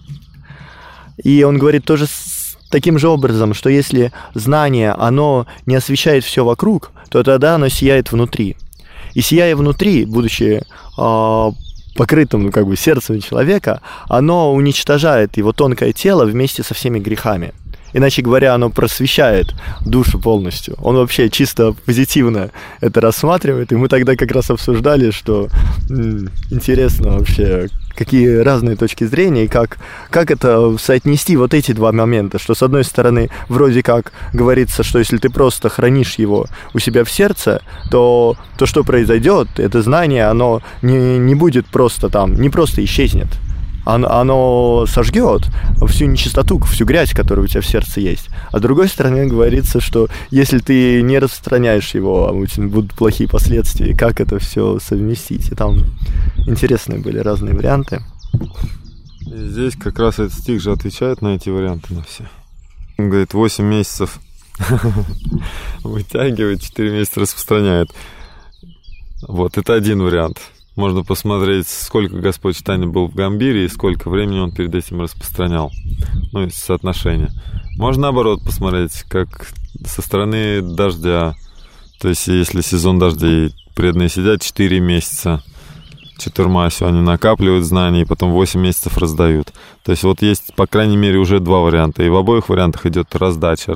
И он говорит тоже таким же образом, что если знание, оно не освещает все вокруг, то тогда оно сияет внутри. И сияя внутри, будучи покрытым, сердцем человека, оно уничтожает его тонкое тело вместе со всеми грехами. Иначе говоря, оно просвещает душу полностью. Он вообще чисто позитивно это рассматривает. И мы тогда как раз обсуждали, что интересно вообще, какие разные точки зрения, и как это соотнести вот эти два момента. Что, с одной стороны, вроде как говорится, что если ты просто хранишь его у себя в сердце, то что произойдет, это знание, оно не будет просто там, не просто исчезнет. оно сожгет всю нечистоту, всю грязь, которая у тебя в сердце есть. А с другой стороны говорится, что если ты не распространяешь его, будут плохие последствия. Как это все совместить? И там интересные были разные варианты.
И здесь как раз этот стих же отвечает на эти варианты, на все. Он говорит, 8 месяцев вытягивает, 4 месяца распространяет. Вот, это один вариант. Можно посмотреть, сколько Господь читания был в Гамбире и сколько времени он перед этим распространял. Ну, и соотношение. Можно, наоборот, посмотреть, как со стороны дождя. То есть, если сезон дождей, преданные сидят 4 месяца, 4 они накапливают знания и потом 8 месяцев раздают. То есть, вот есть, по крайней мере, уже 2 варианта. И в обоих вариантах идет раздача.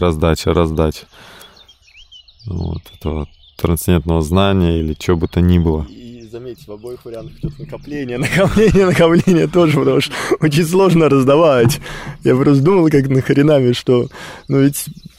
Вот, этого трансцендентного знания или чего бы то ни было.
Заметьте, в обоих вариантах идет накопление тоже, потому что очень сложно раздавать. Я просто думал, как нахренами, что, мы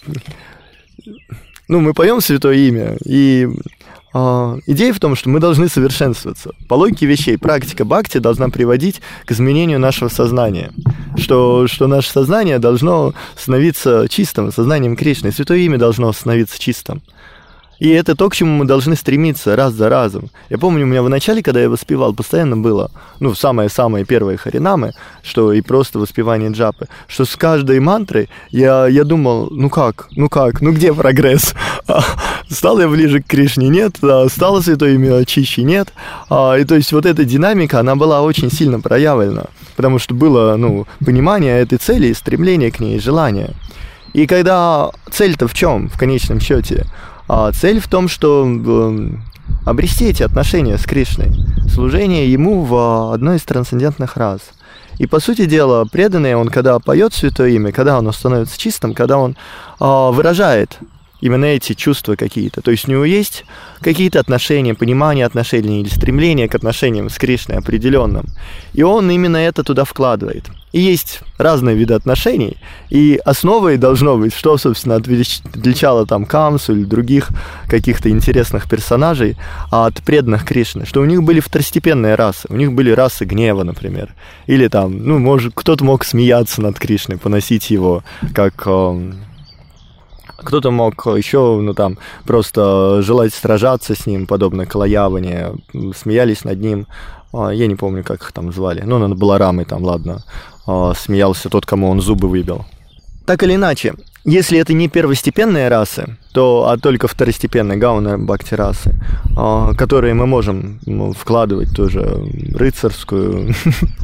поем Святое Имя, и идея в том, что мы должны совершенствоваться. По логике вещей, практика бхакти должна приводить к изменению нашего сознания, что наше сознание должно становиться чистым, сознанием Кришны, и Святое Имя должно становиться чистым. И это то, к чему мы должны стремиться раз за разом. Я помню, у меня в начале, когда я воспевал, постоянно было, самые-самые первые харинамы, что и просто воспевание джапы, что с каждой мантрой я думал, где прогресс? Стал я ближе к Кришне? Нет. Стало Святое Имя чище? Нет. И то есть вот эта динамика, она была очень сильно проявлена, потому что было, понимание этой цели, и стремление к ней, и желание. И когда цель-то в чем, в конечном счете? Цель в том, что обрести эти отношения с Кришной, служение Ему в одной из трансцендентных рас. И, по сути дела, преданный, он когда поет Святое Имя, когда оно становится чистым, когда он выражает именно эти чувства какие-то. То есть у него есть какие-то отношения, понимание отношений или стремление к отношениям с Кришной определенным. И он именно это туда вкладывает. И есть разные виды отношений, и основой должно быть, что, собственно, отличало там Камсу или других каких-то интересных персонажей от преданных Кришны, что у них были второстепенные расы, у них были расы гнева, например, или там, кто-то мог смеяться над Кришной, поносить его как... Кто-то мог еще, просто желать сражаться с ним, подобно Калаяване, смеялись над ним. Я не помню, как их там звали. Над Баларамой смеялся тот, кому он зубы выбил. Так или иначе, если это не первостепенные расы, а только второстепенные гауна бхакти расы, которые мы можем вкладывать тоже рыцарскую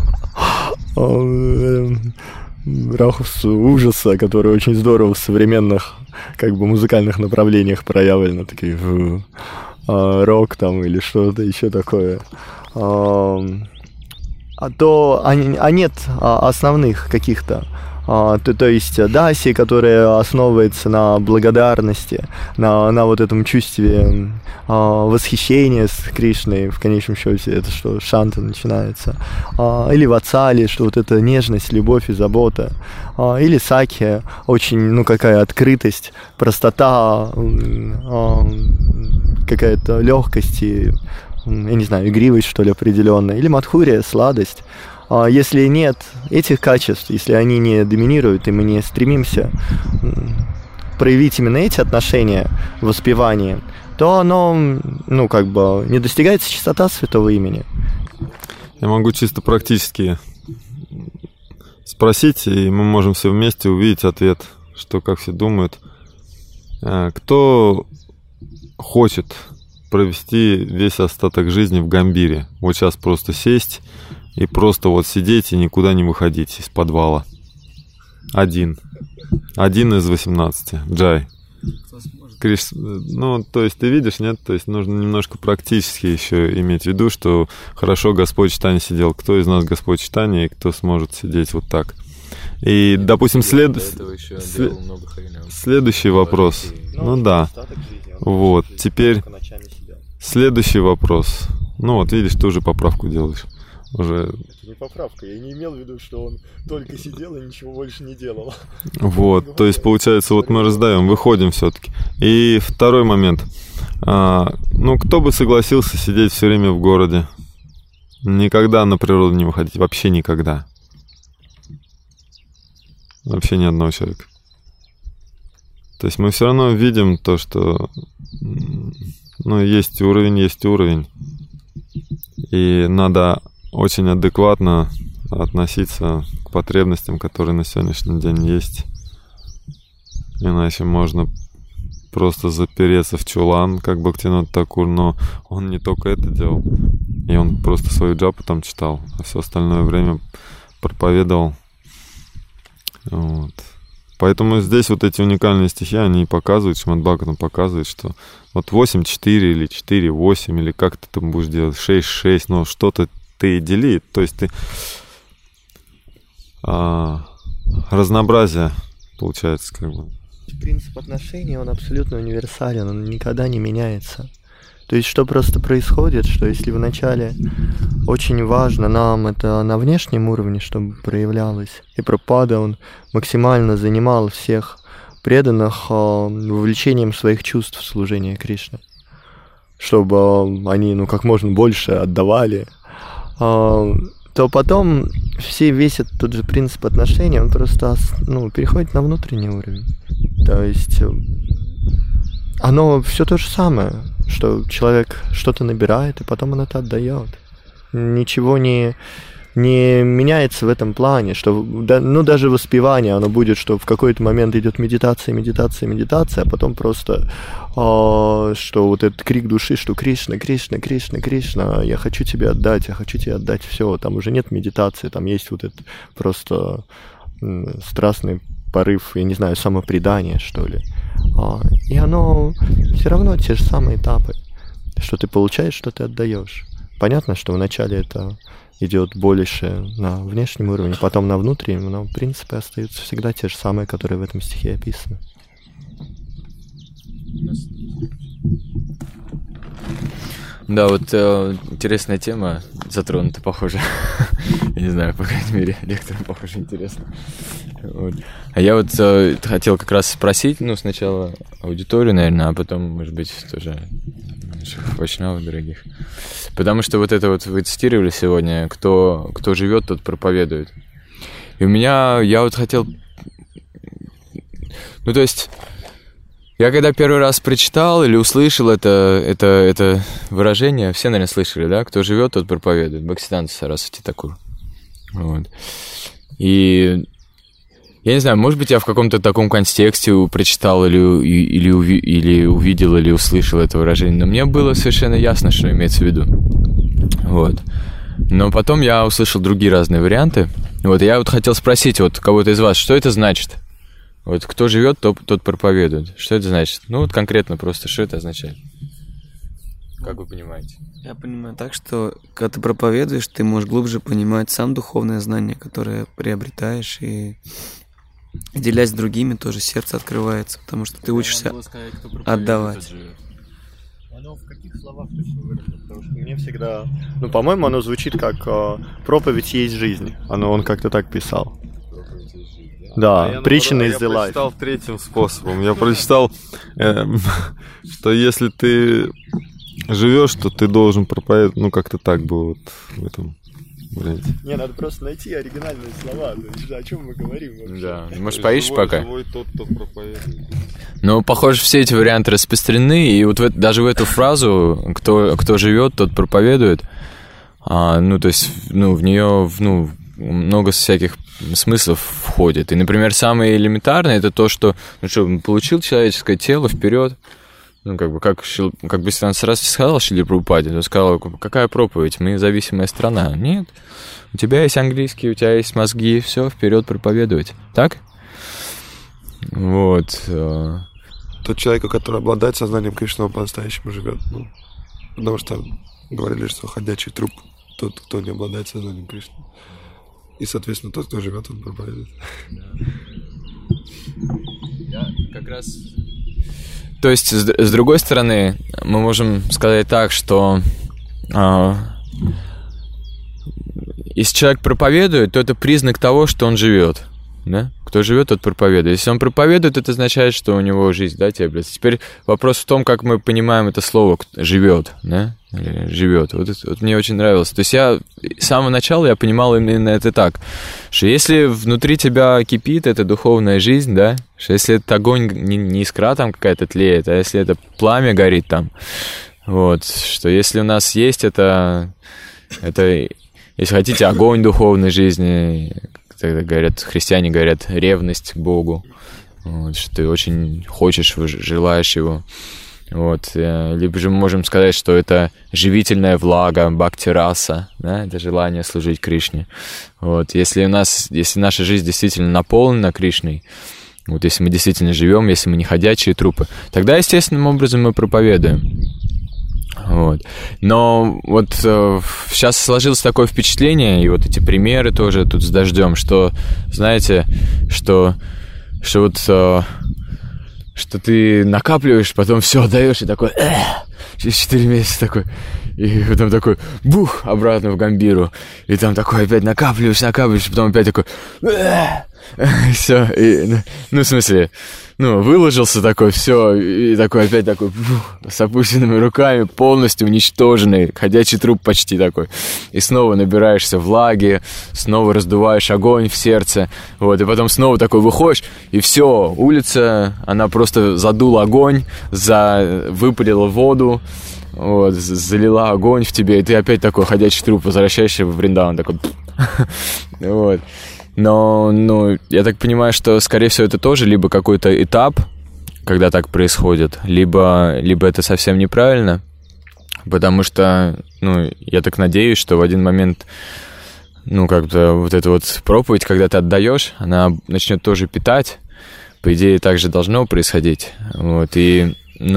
Рахусу ужаса, который очень здорово в современных музыкальных направлениях проявлено, такие рок или что-то еще такое, то нет основных каких-то. То есть даси, которая основывается на благодарности, на вот этом чувстве восхищения с Кришной, в конечном счете это что, шанта начинается, или ватсали, что вот эта нежность, любовь и забота, или сакхи, очень, какая открытость, простота, какая-то легкость и, я не знаю, игривость, что ли, определенная, или мадхурия, сладость. Если нет этих качеств, если они не доминируют, и мы не стремимся проявить именно эти отношения в воспевании, то оно, не достигается чистота Святого Имени.
Я могу чисто практически спросить, и мы можем все вместе увидеть ответ, что, как все думают. Кто хочет провести весь остаток жизни в Гамбире? Вот сейчас просто сесть и просто сидеть и никуда не выходить из подвала. Один из 18. Джай. То есть ты видишь, нет? То есть нужно немножко практически еще иметь в виду, что хорошо Господь читания сидел. Кто из нас Господь читания и кто сможет сидеть вот так? И, допустим, следующий вопрос. Вот, теперь следующий вопрос. Видишь, ты уже поправку делаешь. Уже...
Это не поправка, я не имел в виду, что он только сидел и ничего больше не делал.
Вот, то есть получается, мы раздаем, выходим все-таки. И второй момент. Кто бы согласился сидеть все время в городе? Никогда на природу не выходить, вообще никогда. Вообще ни одного человека. То есть мы все равно видим то, что есть уровень. И надо очень адекватно относиться к потребностям, которые на сегодняшний день есть. Иначе можно просто запереться в чулан, как Бхактивинода Такур, но он не только это делал. И он просто свою джапу там читал, а все остальное время проповедовал. Вот. Поэтому здесь вот эти уникальные стихи, они показывают, Шримад Бхагаватам показывает, что вот 8-4 или 4-8, или как ты там будешь делать, 6-6, но что-то ты дели, то есть ты разнообразие получается как бы.
Принцип отношений, он абсолютно универсален, он никогда не меняется. То есть что просто происходит, что если вначале очень важно нам это на внешнем уровне, чтобы проявлялось, и Прабхупада, он максимально занимал всех преданных вовлечением своих чувств в служение Кришне, чтобы они как можно больше отдавали, то потом весь этот тот же принцип отношений, он просто переходит на внутренний уровень. То есть оно все то же самое, что человек что-то набирает, и потом он это отдает. Ничего не меняется в этом плане, что даже воспевание, оно будет, что в какой-то момент идет медитация, а потом просто, что вот этот крик души, что Кришна, Кришна, Кришна, Кришна, я хочу тебе отдать все, там уже нет медитации, там есть вот этот просто страстный порыв, я не знаю, самопредание, что ли. И оно все равно те же самые этапы, что ты получаешь, что ты отдаешь. Понятно, что вначале это идет больше на внешнем уровне, потом на внутреннем, но принципы остаются всегда те же самые, которые в этом стихе описаны.
Да, вот интересная тема затронута, похоже. Я не знаю, по крайней мере, лекторам, похоже, интересно. Вот. А я вот хотел как раз спросить, сначала аудиторию, наверное, а потом, может быть, тоже наших вайшнавов дорогих. Потому что вот это вот вы цитировали сегодня, кто живет, тот проповедует. И я вот хотел... то есть... Я когда первый раз прочитал или услышал это выражение, все, наверное, слышали, да? Кто живет, тот проповедует. Бхактисиданта Сарасвати Такур. Вот. И я не знаю, может быть, я в каком-то таком контексте прочитал или увидел, или услышал это выражение, но мне было совершенно ясно, что имеется в виду. Вот. Но потом я услышал другие разные варианты. Вот, я вот хотел спросить вот кого-то из вас, что это значит? Вот кто живет, тот проповедует. Что это значит? Вот конкретно просто, что это означает? Как вы понимаете?
Я понимаю так, что когда ты проповедуешь, ты можешь глубже понимать сам духовное знание, которое приобретаешь, и делясь с другими, тоже сердце открывается, потому что ты учишься отдавать.
Оно в каких словах точно выражено? Потому что мне всегда... по-моему, оно звучит как «проповедь есть жизнь». Он как-то так писал. Да, preaching is the life.
Я прочитал третьим способом. Я прочитал, что если ты живешь, то ты должен проповедовать. Как-то так было вот в этом варианте.
Надо просто найти оригинальные слова. О чем мы говорим вообще?
Да, может, поищешь пока?
Живой тот, кто проповедует.
Похоже, все эти варианты распространены, и вот даже в эту фразу «кто живет, тот проповедует», то есть, в нее, много всяких смыслов входит. И, например, самое элементарное это то, что, получил человеческое тело вперед. Как Бхактисиданта Сарасвати сказал Шриле Прабхупаде, он сказал, какая проповедь, мы независимая страна. Нет, у тебя есть английский, у тебя есть мозги, все, вперед проповедовать. Так? Вот.
Тот человек, который обладает сознанием Кришны, он по-настоящему живет. Потому что говорили, что ходячий труп тот, кто не обладает сознанием Кришны. И, соответственно, тот, кто живет, он проповедует.
Да, как раз... То есть, с другой стороны, мы можем сказать так, что если человек проповедует, то это признак того, что он живет. да? Кто живет, тот проповедует. Если он проповедует, это означает, что у него жизнь, да, теплится. Теперь вопрос в том, как мы понимаем это слово «живет», да? Живет. Вот мне очень нравилось. То есть с самого начала я понимал именно это так, что если внутри тебя кипит эта духовная жизнь, да, что если этот огонь не искра там какая-то тлеет, а если это пламя горит там, вот, что если у нас есть это, если хотите, огонь духовной жизни, тогда говорят, христиане говорят, ревность к Богу, вот, что ты очень хочешь, желаешь его. Вот. Либо же мы можем сказать, что это живительная влага, бхакти-раса, да, это желание служить Кришне. Вот. Если наша жизнь действительно наполнена Кришной, вот, если мы действительно живем, если мы не ходячие трупы, тогда естественным образом мы проповедуем. Вот. Но вот сейчас сложилось такое впечатление, и вот эти примеры тоже тут с дождем, что, знаете, что вот... что ты накапливаешь, потом все отдаешь, и такой, через 4 месяца такой, и потом такой, бух, обратно в Гамбиру, и там такой опять накапливаешь, потом опять такой, все, ну, в смысле, выложился такой, все, и такой опять такой, с опущенными руками, полностью уничтоженный, ходячий труп почти такой, и снова набираешься влаги, снова раздуваешь огонь в сердце, вот, и потом снова такой выходишь, и все, улица, она просто задула огонь, выпалила воду, вот, залила огонь в тебе, и ты опять такой ходячий труп, возвращаешься в Вриндаван, такой, вот. Но, я так понимаю, что, скорее всего, это тоже либо какой-то этап, когда так происходит, либо это совсем неправильно, потому что, я так надеюсь, что в один момент, как-то вот эта вот проповедь, когда ты отдаешь, она начнет тоже питать, по идее, так же должно происходить, вот, и,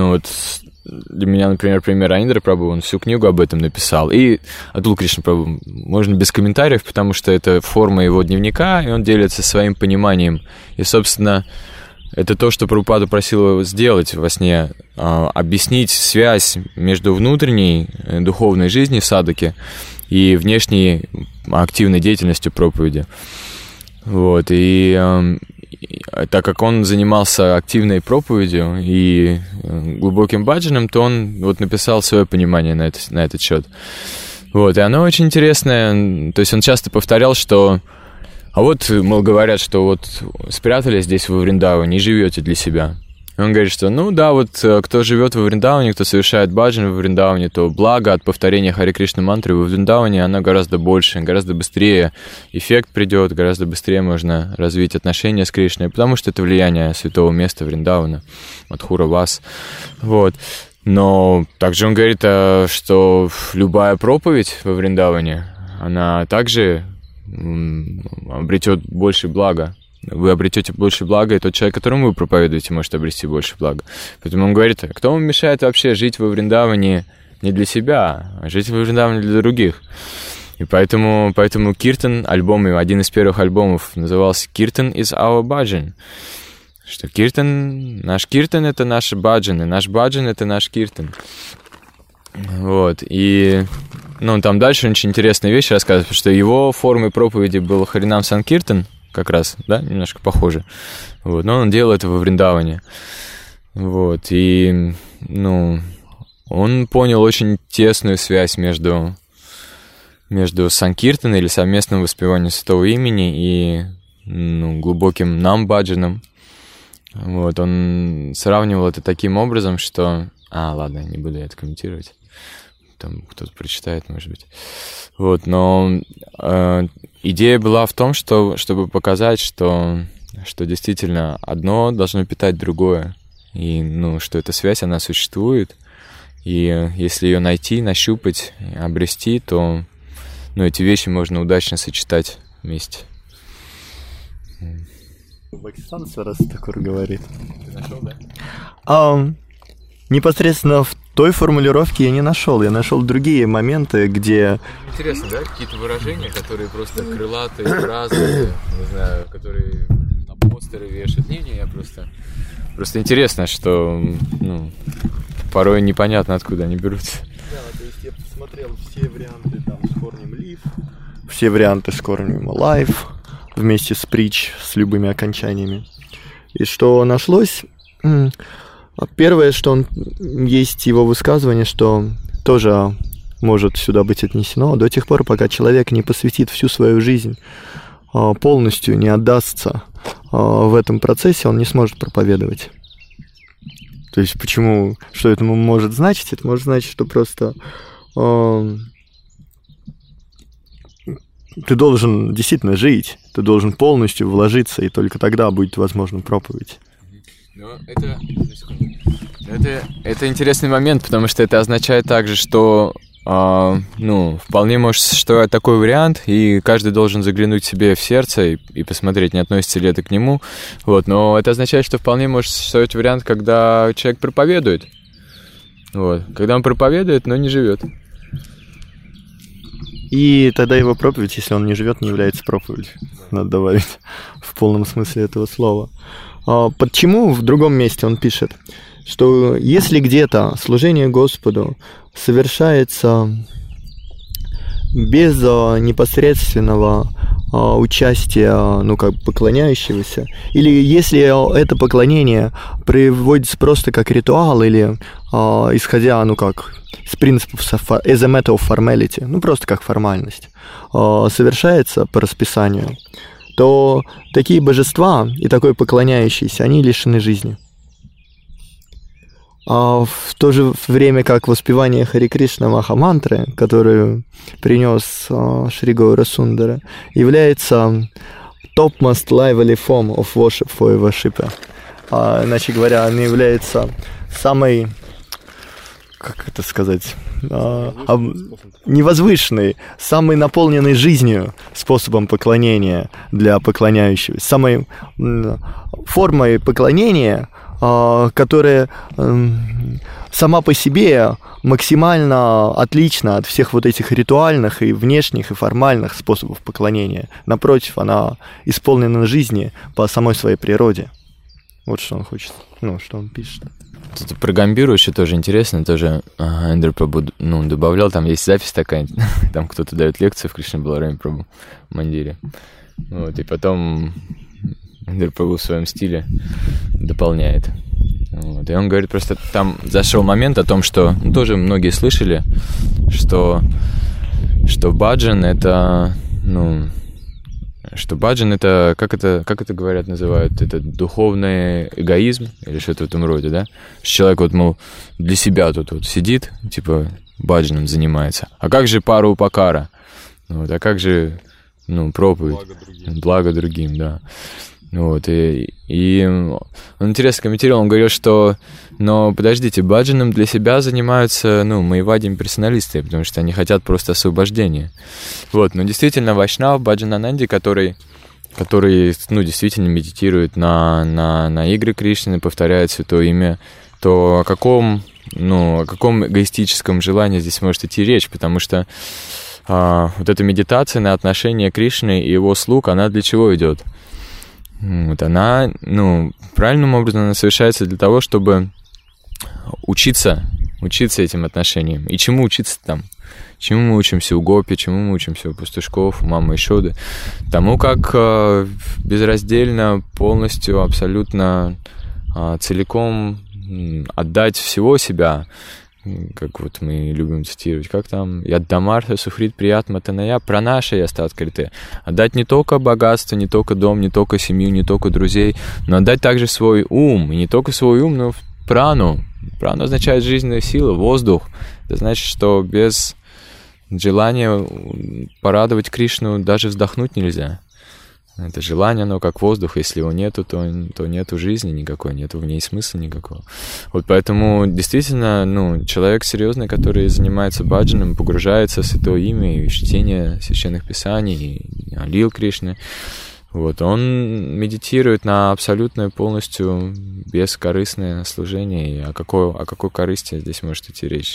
для меня, например, пример Аниндра Прабху, он всю книгу об этом написал. И Адул Кришна Прабху, можно без комментариев, потому что это форма его дневника, и он делится своим пониманием. И, собственно, это то, что Прабхупада просил его сделать во сне, объяснить связь между внутренней духовной жизнью в садаке и внешней активной деятельностью проповеди. Вот, и так как он занимался активной проповедью и глубоким баджаном, то он вот написал свое понимание на этот счет. Вот, и оно очень интересное. То есть он часто повторял, что... А вот, мол, говорят, что вот спрятались здесь во Вриндаване и живете для себя. Он говорит, что, кто живет во Вриндаване, кто совершает баджан во Вриндаване, то благо от повторения Харе Кришна мантры во Вриндаване, оно гораздо больше, гораздо быстрее эффект придет, гораздо быстрее можно развить отношения с Кришной, потому что это влияние святого места Вриндавана, Мадхура Вас. Вот. Но также он говорит, что любая проповедь во Вриндаване, она также обретет больше блага. Вы обретете больше блага, и тот человек, которому вы проповедуете, может обрести больше блага. Поэтому он говорит, кто вам мешает вообще жить во Вриндаване не для себя, а жить во Вриндаване для других? И поэтому Киртан, один из первых альбомов назывался «Киртан is our bhajan». Что наш Киртан — это наш баджан, и наш баджан — это наш Киртан. Вот, и... там дальше очень интересные вещи рассказывает, потому что его формой проповеди был Харинам Санкиртан, как раз, да, немножко похоже. Вот, но он делал это во Вриндаване. Вот, и, он понял очень тесную связь между Санкиртаном или совместным воспеванием святого имени и, глубоким нам-баджаном. Вот, он сравнивал это таким образом, что... ладно, не буду я это комментировать. Там кто-то прочитает, может быть. Вот, но идея была в том, чтобы показать, что действительно одно должно питать другое. И, что эта связь, она существует. И если ее найти, нащупать, обрести, то, эти вещи можно удачно сочетать вместе.
Бхактисиданта Сарасвати Тхакур говорит.
Ты нашел, да?
Непосредственно в той формулировке я не нашел. Я нашел другие моменты, где...
Интересно, да? Какие-то выражения, которые просто крылатые, разные, не знаю, которые на постеры вешают. Я просто интересно, что, порой непонятно, откуда они берутся.
Да, то есть я посмотрел все варианты там с корнем live, все варианты с корнем life, вместе с притч, с любыми окончаниями. И что нашлось? Первое, что есть его высказывание, что тоже может сюда быть отнесено: до тех пор, пока человек не посвятит всю свою жизнь, полностью не отдастся в этом процессе, он не сможет проповедовать. То есть почему, что это может значить? Это может значить, что просто ты должен действительно жить, ты должен полностью вложиться, и только тогда будет возможна проповедь.
Это интересный момент, потому что это означает также, что вполне может существовать такой вариант, и каждый должен заглянуть себе в сердце и посмотреть, не относится ли это к нему. Вот, но это означает, что вполне может существовать вариант, когда человек проповедует. Вот, когда он проповедует, но не живет.
И тогда его проповедь, если он не живет, не является проповедью. Надо добавить в полном смысле этого слова. Почему в другом месте он пишет, что если где-то служение Господу совершается без непосредственного участия, поклоняющегося, или если это поклонение приводится просто как ритуал, или исходя, из принципов as a matter of formality, просто как формальность, совершается по расписанию, то такие божества и такой поклоняющийся, они лишены жизни. А в то же время как воспевание Хари Кришна Махамантры, которую принес Шри Гаура Сундара, является topmost lively form of worship for a worshipper. Иначе говоря, она является самой, невозвышенной, самой наполненной жизнью способом поклонения для поклоняющегося, самой формой поклонения, которая сама по себе максимально отлична от всех вот этих ритуальных и внешних, и формальных способов поклонения. Напротив, она исполнена жизни по самой своей природе. Вот что он хочет, что он пишет.
Тут про Гамбиру еще тоже интересно, тоже Эндрю Прабху добавлял, там есть запись такая, там кто-то дает лекцию в Кришна Балараме Прабху в Мандире. Вот, и потом Эндрю Прабху в своем стиле дополняет. Вот, и он говорит, просто там зашел момент о том, что тоже многие слышали, что баджан это, что баджан это, как это говорят, называют, это духовный эгоизм или что-то в этом роде, да? Человек для себя тут сидит, баджаном занимается. А как же пара упакара? Вот, а как же, проповедь? Благо другим, да. Вот, и он интересно комментировал, он говорил, что, но подождите, баджаном для себя занимаются, майявади-имперсоналисты, потому что они хотят просто освобождения. Вот, но действительно, Вайшнав, Баджанананди, который действительно медитирует на игры Кришны, повторяет святое имя, то о каком эгоистическом желании здесь может идти речь, потому что вот эта медитация на отношение Кришны и его слуг, она для чего идет? Вот она, правильным образом она совершается для того, чтобы учиться этим отношениям. И чему учиться там? Чему мы учимся у Гопи, чему мы учимся у пастушков, у Мамы Ишоды? Тому, как безраздельно, полностью, абсолютно, целиком отдать всего себя, как вот мы любим цитировать, как там, «Яддамарта суфрит приятма таная пранаша я стат крите». Отдать не только богатство, не только дом, не только семью, не только друзей, но отдать также свой ум, и не только свой ум, но прану. Прану означает жизненную силу, воздух. Это значит, что без желания порадовать Кришну даже вздохнуть нельзя. Это желание, оно как воздух, если его нету, то нету жизни никакой, нету в ней смысла никакого. Вот поэтому действительно, человек серьезный, который занимается баджаном, погружается в святое имя и чтение священных писаний, и алил Кришны, вот, он медитирует на абсолютное, полностью бескорыстное служение. И о какой корысти здесь может идти речь?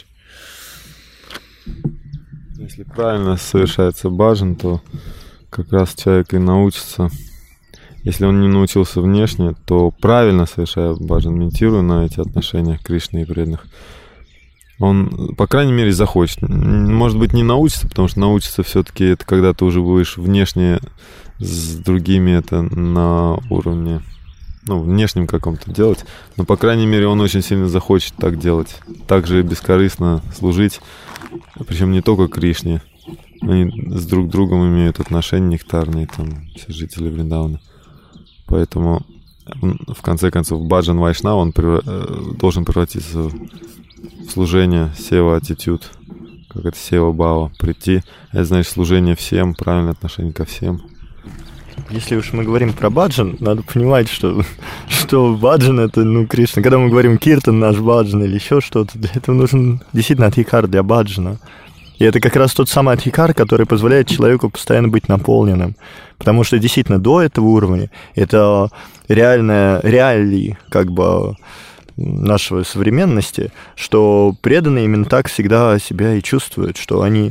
Если правильно совершается баджан, то как раз человек и научится. Если он не научился внешне, то правильно совершая баджан, медитируя на эти отношения Кришны и преданных, он, по крайней мере, захочет. Может быть, не научится, потому что научиться все-таки это когда ты уже будешь внешне с другими это на уровне, внешнем каком-то делать. Но, по крайней мере, он очень сильно захочет так делать. Также бескорыстно служить. Причем не только Кришне. Они с друг другом имеют отношения нектарные, там, все жители Вриндавана. Поэтому, в конце концов, баджан Вайшнава, он должен превратиться в служение сева аттитюд, как это сева бхава, прийти. Это значит служение всем, правильное отношение ко всем.
Если уж мы говорим про баджан, надо понимать, что баджан это, Кришна. Когда мы говорим киртан наш баджан или еще что-то, для этого нужен действительно адхикар для баджана. И это как раз тот самый адхикар, который позволяет человеку постоянно быть наполненным. Потому что действительно до этого уровня это реалии нашей современности, что преданные именно так всегда себя и чувствуют, что они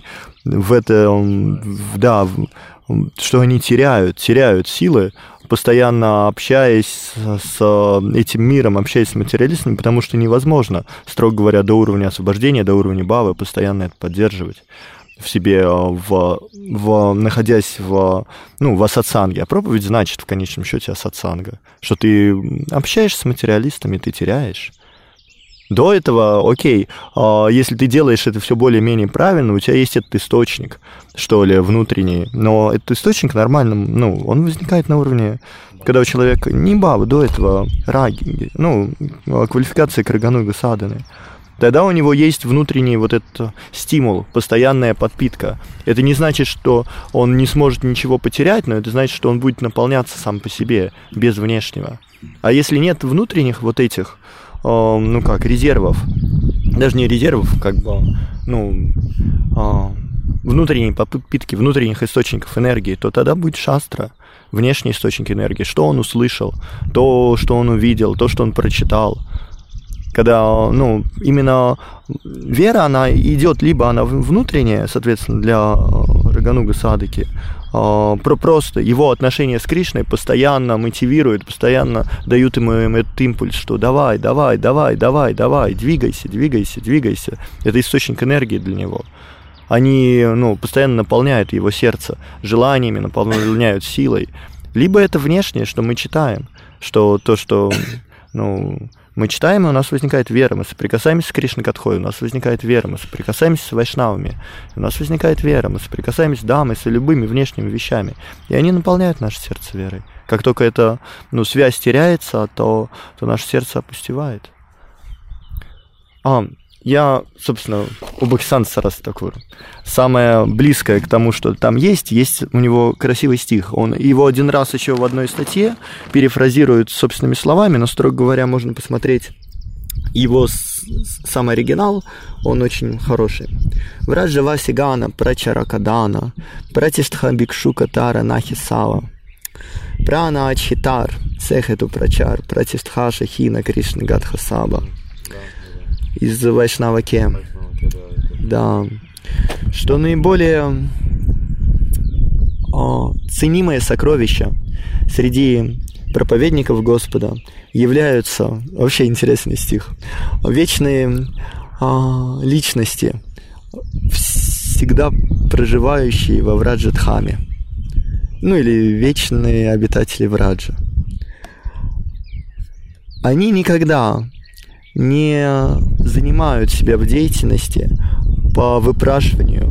что они теряют силы, постоянно общаясь с этим миром, общаясь с материалистами, потому что невозможно, строго говоря, до уровня освобождения, до уровня бхавы постоянно это поддерживать в себе, находясь в асатсанге. А проповедь значит, в конечном счете, асатсанга, что ты общаешься с материалистами, ты теряешь. До этого, окей, если ты делаешь это все более-менее правильно, у тебя есть этот источник, что ли, внутренний, но этот источник нормально, он возникает на уровне, когда у человека не бхава, до этого раги, квалификация к рагануга садханы. Тогда у него есть внутренний вот этот стимул, постоянная подпитка. Это не значит, что он не сможет ничего потерять, но это значит, что он будет наполняться сам по себе, без внешнего. А если нет внутренних вот этих, резервов, даже не резервов, внутренней подпитки, внутренних источников энергии, то тогда будет шастра, внешний источник энергии, что он услышал, то, что он увидел, то, что он прочитал. Когда, именно вера, она идет, либо она внутренняя, соответственно, для рагануга садаки, просто его отношения с Кришной постоянно мотивируют, постоянно дают ему этот импульс, что давай, двигайся. Это источник энергии для него. Они, постоянно наполняют его сердце желаниями, наполняют силой. Либо это внешнее, что мы читаем, что мы читаем, и у нас возникает вера, мы соприкасаемся с Кришна-катхой, у нас возникает вера, мы соприкасаемся с вайшнавами, у нас возникает вера, мы соприкасаемся с дамой, с любыми внешними вещами, и они наполняют наше сердце верой. Как только эта связь теряется, то наше сердце опустевает. Я, собственно, у Бхактисиданта Сарасвати Тхакура самое близкое к тому, что там есть у него красивый стих. Он его один раз еще в одной статье перефразирует собственными словами, но, строго говоря, можно посмотреть его сам оригинал, он очень хороший. Враджа Васигана Прачаракадана Пратиштха Бикшу Тара Нахисава Прана Ачхитар Сехету Прачар Пратиштха Шахина Кришна Гадхасаба. Из Вайшнава-ке. Да. Что наиболее ценимые сокровища среди проповедников Господа являются, вообще интересный стих, вечные личности, всегда проживающие во Враджа-дхаме. Или вечные обитатели Враджа. Они никогда не занимают себя в деятельности по выпрашиванию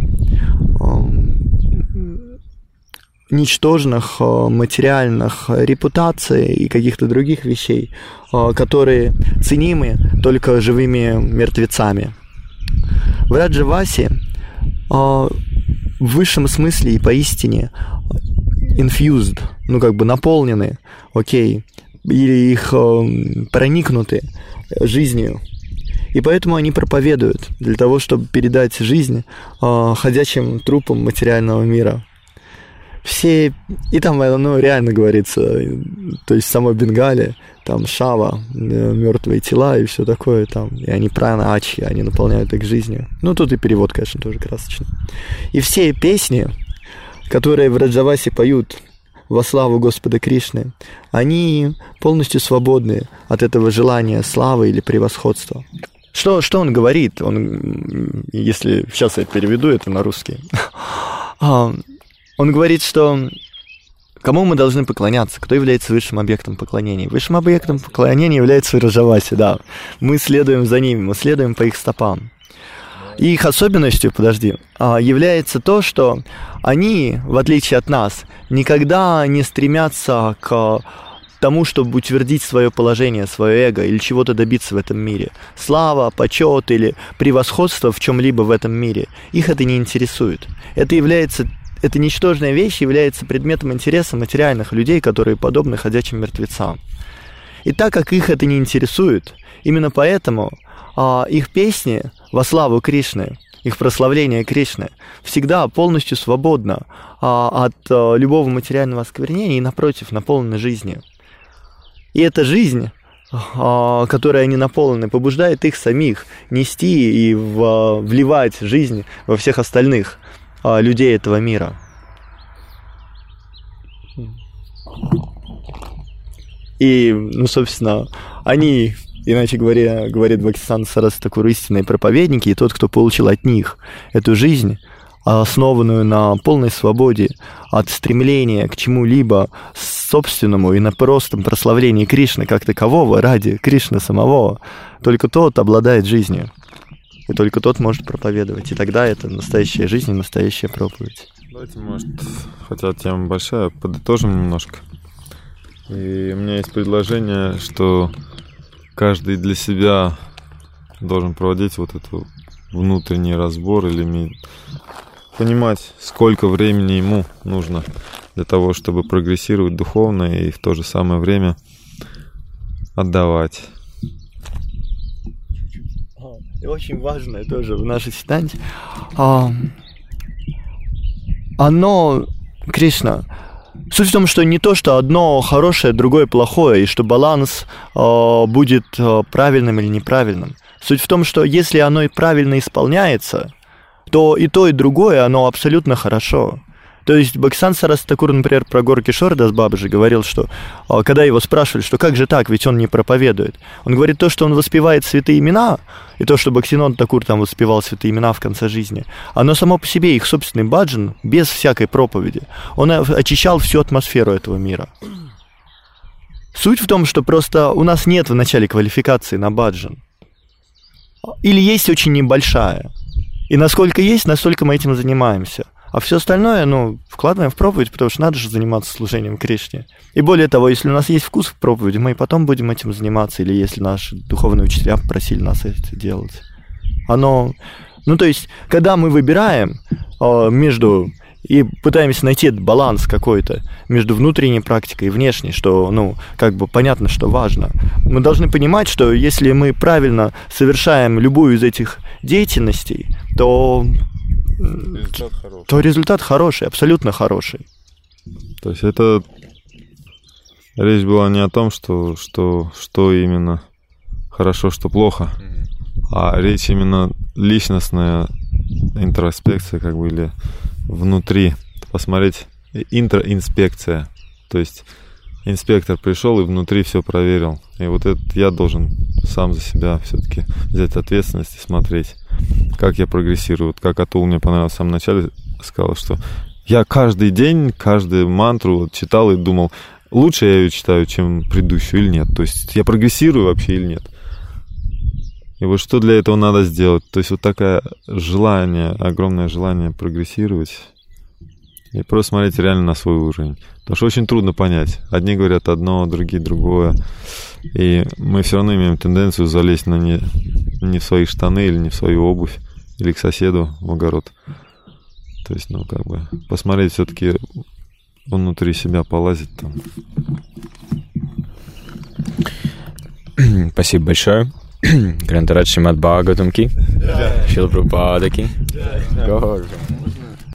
ничтожных материальных репутаций и каких-то других вещей, которые ценимы только живыми мертвецами. Враджаваси в высшем смысле и поистине infused, наполнены, или их проникнуты жизнью. И поэтому они проповедуют для того, чтобы передать жизнь ходячим трупам материального мира. Все, и там реально говорится, то есть в самой Бенгале, там Шава, мертвые тела и все такое, там, и они прана ачхи, они наполняют их жизнью. Тут и перевод, конечно, тоже красочный. И все песни, которые в Раджавасе поют во славу Господа Кришны, они полностью свободны от этого желания славы или превосходства. Что он говорит? Если сейчас я переведу это на русский, он говорит, что Кому мы должны поклоняться? Кто является высшим объектом поклонения? Высшим объектом поклонения является Враджаваси, да. Мы следуем за ними, мы следуем по их стопам. И их особенностью, является то, что они, в отличие от нас, никогда не стремятся к тому, чтобы утвердить свое положение, свое эго или чего-то добиться в этом мире. Слава, почет или превосходство в чем-либо в этом мире. Их это не интересует. Эта ничтожная вещь является предметом интереса материальных людей, которые подобны ходячим мертвецам. И так как их это не интересует, именно поэтому их песни во славу Кришны, их прославление Кришны всегда полностью свободно от любого материального осквернения и, напротив, наполнены жизнью. И эта жизнь, которой они наполнены, побуждает их самих нести и вливать жизнь во всех остальных людей этого мира. И, собственно, они, иначе говоря, говорит Бхактисиданта Сарасвати Тхакур, истинные проповедники, и тот, кто получил от них эту жизнь, основанную на полной свободе от стремления к чему-либо собственному и на простом прославлении Кришны как такового ради Кришны самого, только тот обладает жизнью. И только тот может проповедовать. И тогда это настоящая жизнь и настоящая проповедь.
Давайте, может, хотя тема большая, подытожим немножко. И у меня есть предложение, что каждый для себя должен проводить вот этот внутренний разбор или понимать, сколько времени ему нужно для того, чтобы прогрессировать духовно и в то же самое время отдавать.
И очень важное тоже в нашей сиданте, Кришна, суть в том, что не то, что одно хорошее, другое плохое, и что баланс будет правильным или неправильным. Суть в том, что если оно и правильно исполняется, то, и другое, оно абсолютно хорошо. То есть Бхактисиданта Сарасвати Тхакур, например, про Гор Кишора Дас Бабаджи говорил, что когда его спрашивали, что как же так, ведь он не проповедует. Он говорит, то, что он воспевает святые имена, и то, что Бхактисиданта Тхакур там воспевал святые имена в конце жизни, оно само по себе, их собственный баджан, без всякой проповеди, он очищал всю атмосферу этого мира. Суть в том, что просто у нас нет в начале квалификации на баджан. Или есть очень небольшая. И насколько есть, настолько мы этим занимаемся. А все остальное, вкладываем в проповедь, потому что надо же заниматься служением Кришне. И более того, если у нас есть вкус в проповеди, мы и потом будем этим заниматься, или если наши духовные учителя попросили нас это делать. То есть, когда мы выбираем и пытаемся найти этот баланс какой-то между внутренней практикой и внешней, что, понятно, что важно. Мы должны понимать, что если мы правильно совершаем любую из этих деятельностей, то результат хороший, абсолютно хороший.
То есть это речь была не о том, что именно хорошо, что плохо, а речь именно личностная интроспекция, или внутри. Посмотреть, интроинспекция. То есть инспектор пришел и внутри все проверил. И вот это я должен сам за себя все-таки взять ответственность и смотреть, как я прогрессирую. Вот как Атул мне понравилось в самом начале, сказал, что я каждый день, каждую мантру читал и думал, лучше я ее читаю, чем предыдущую или нет. То есть я прогрессирую вообще или нет. И вот что для этого надо сделать? То есть вот такое желание, огромное желание прогрессировать и просто смотреть реально на свой уровень. Потому что очень трудно понять. Одни говорят одно, другие другое. И мы все равно имеем тенденцию залезть не в свои штаны или не в свою om или к соседу в огород. То есть, посмотреть все-таки внутри себя, полазить там.
Спасибо большое. Грантарадж Шримад Бхагаватам ки, Шрила Прабхупада ки.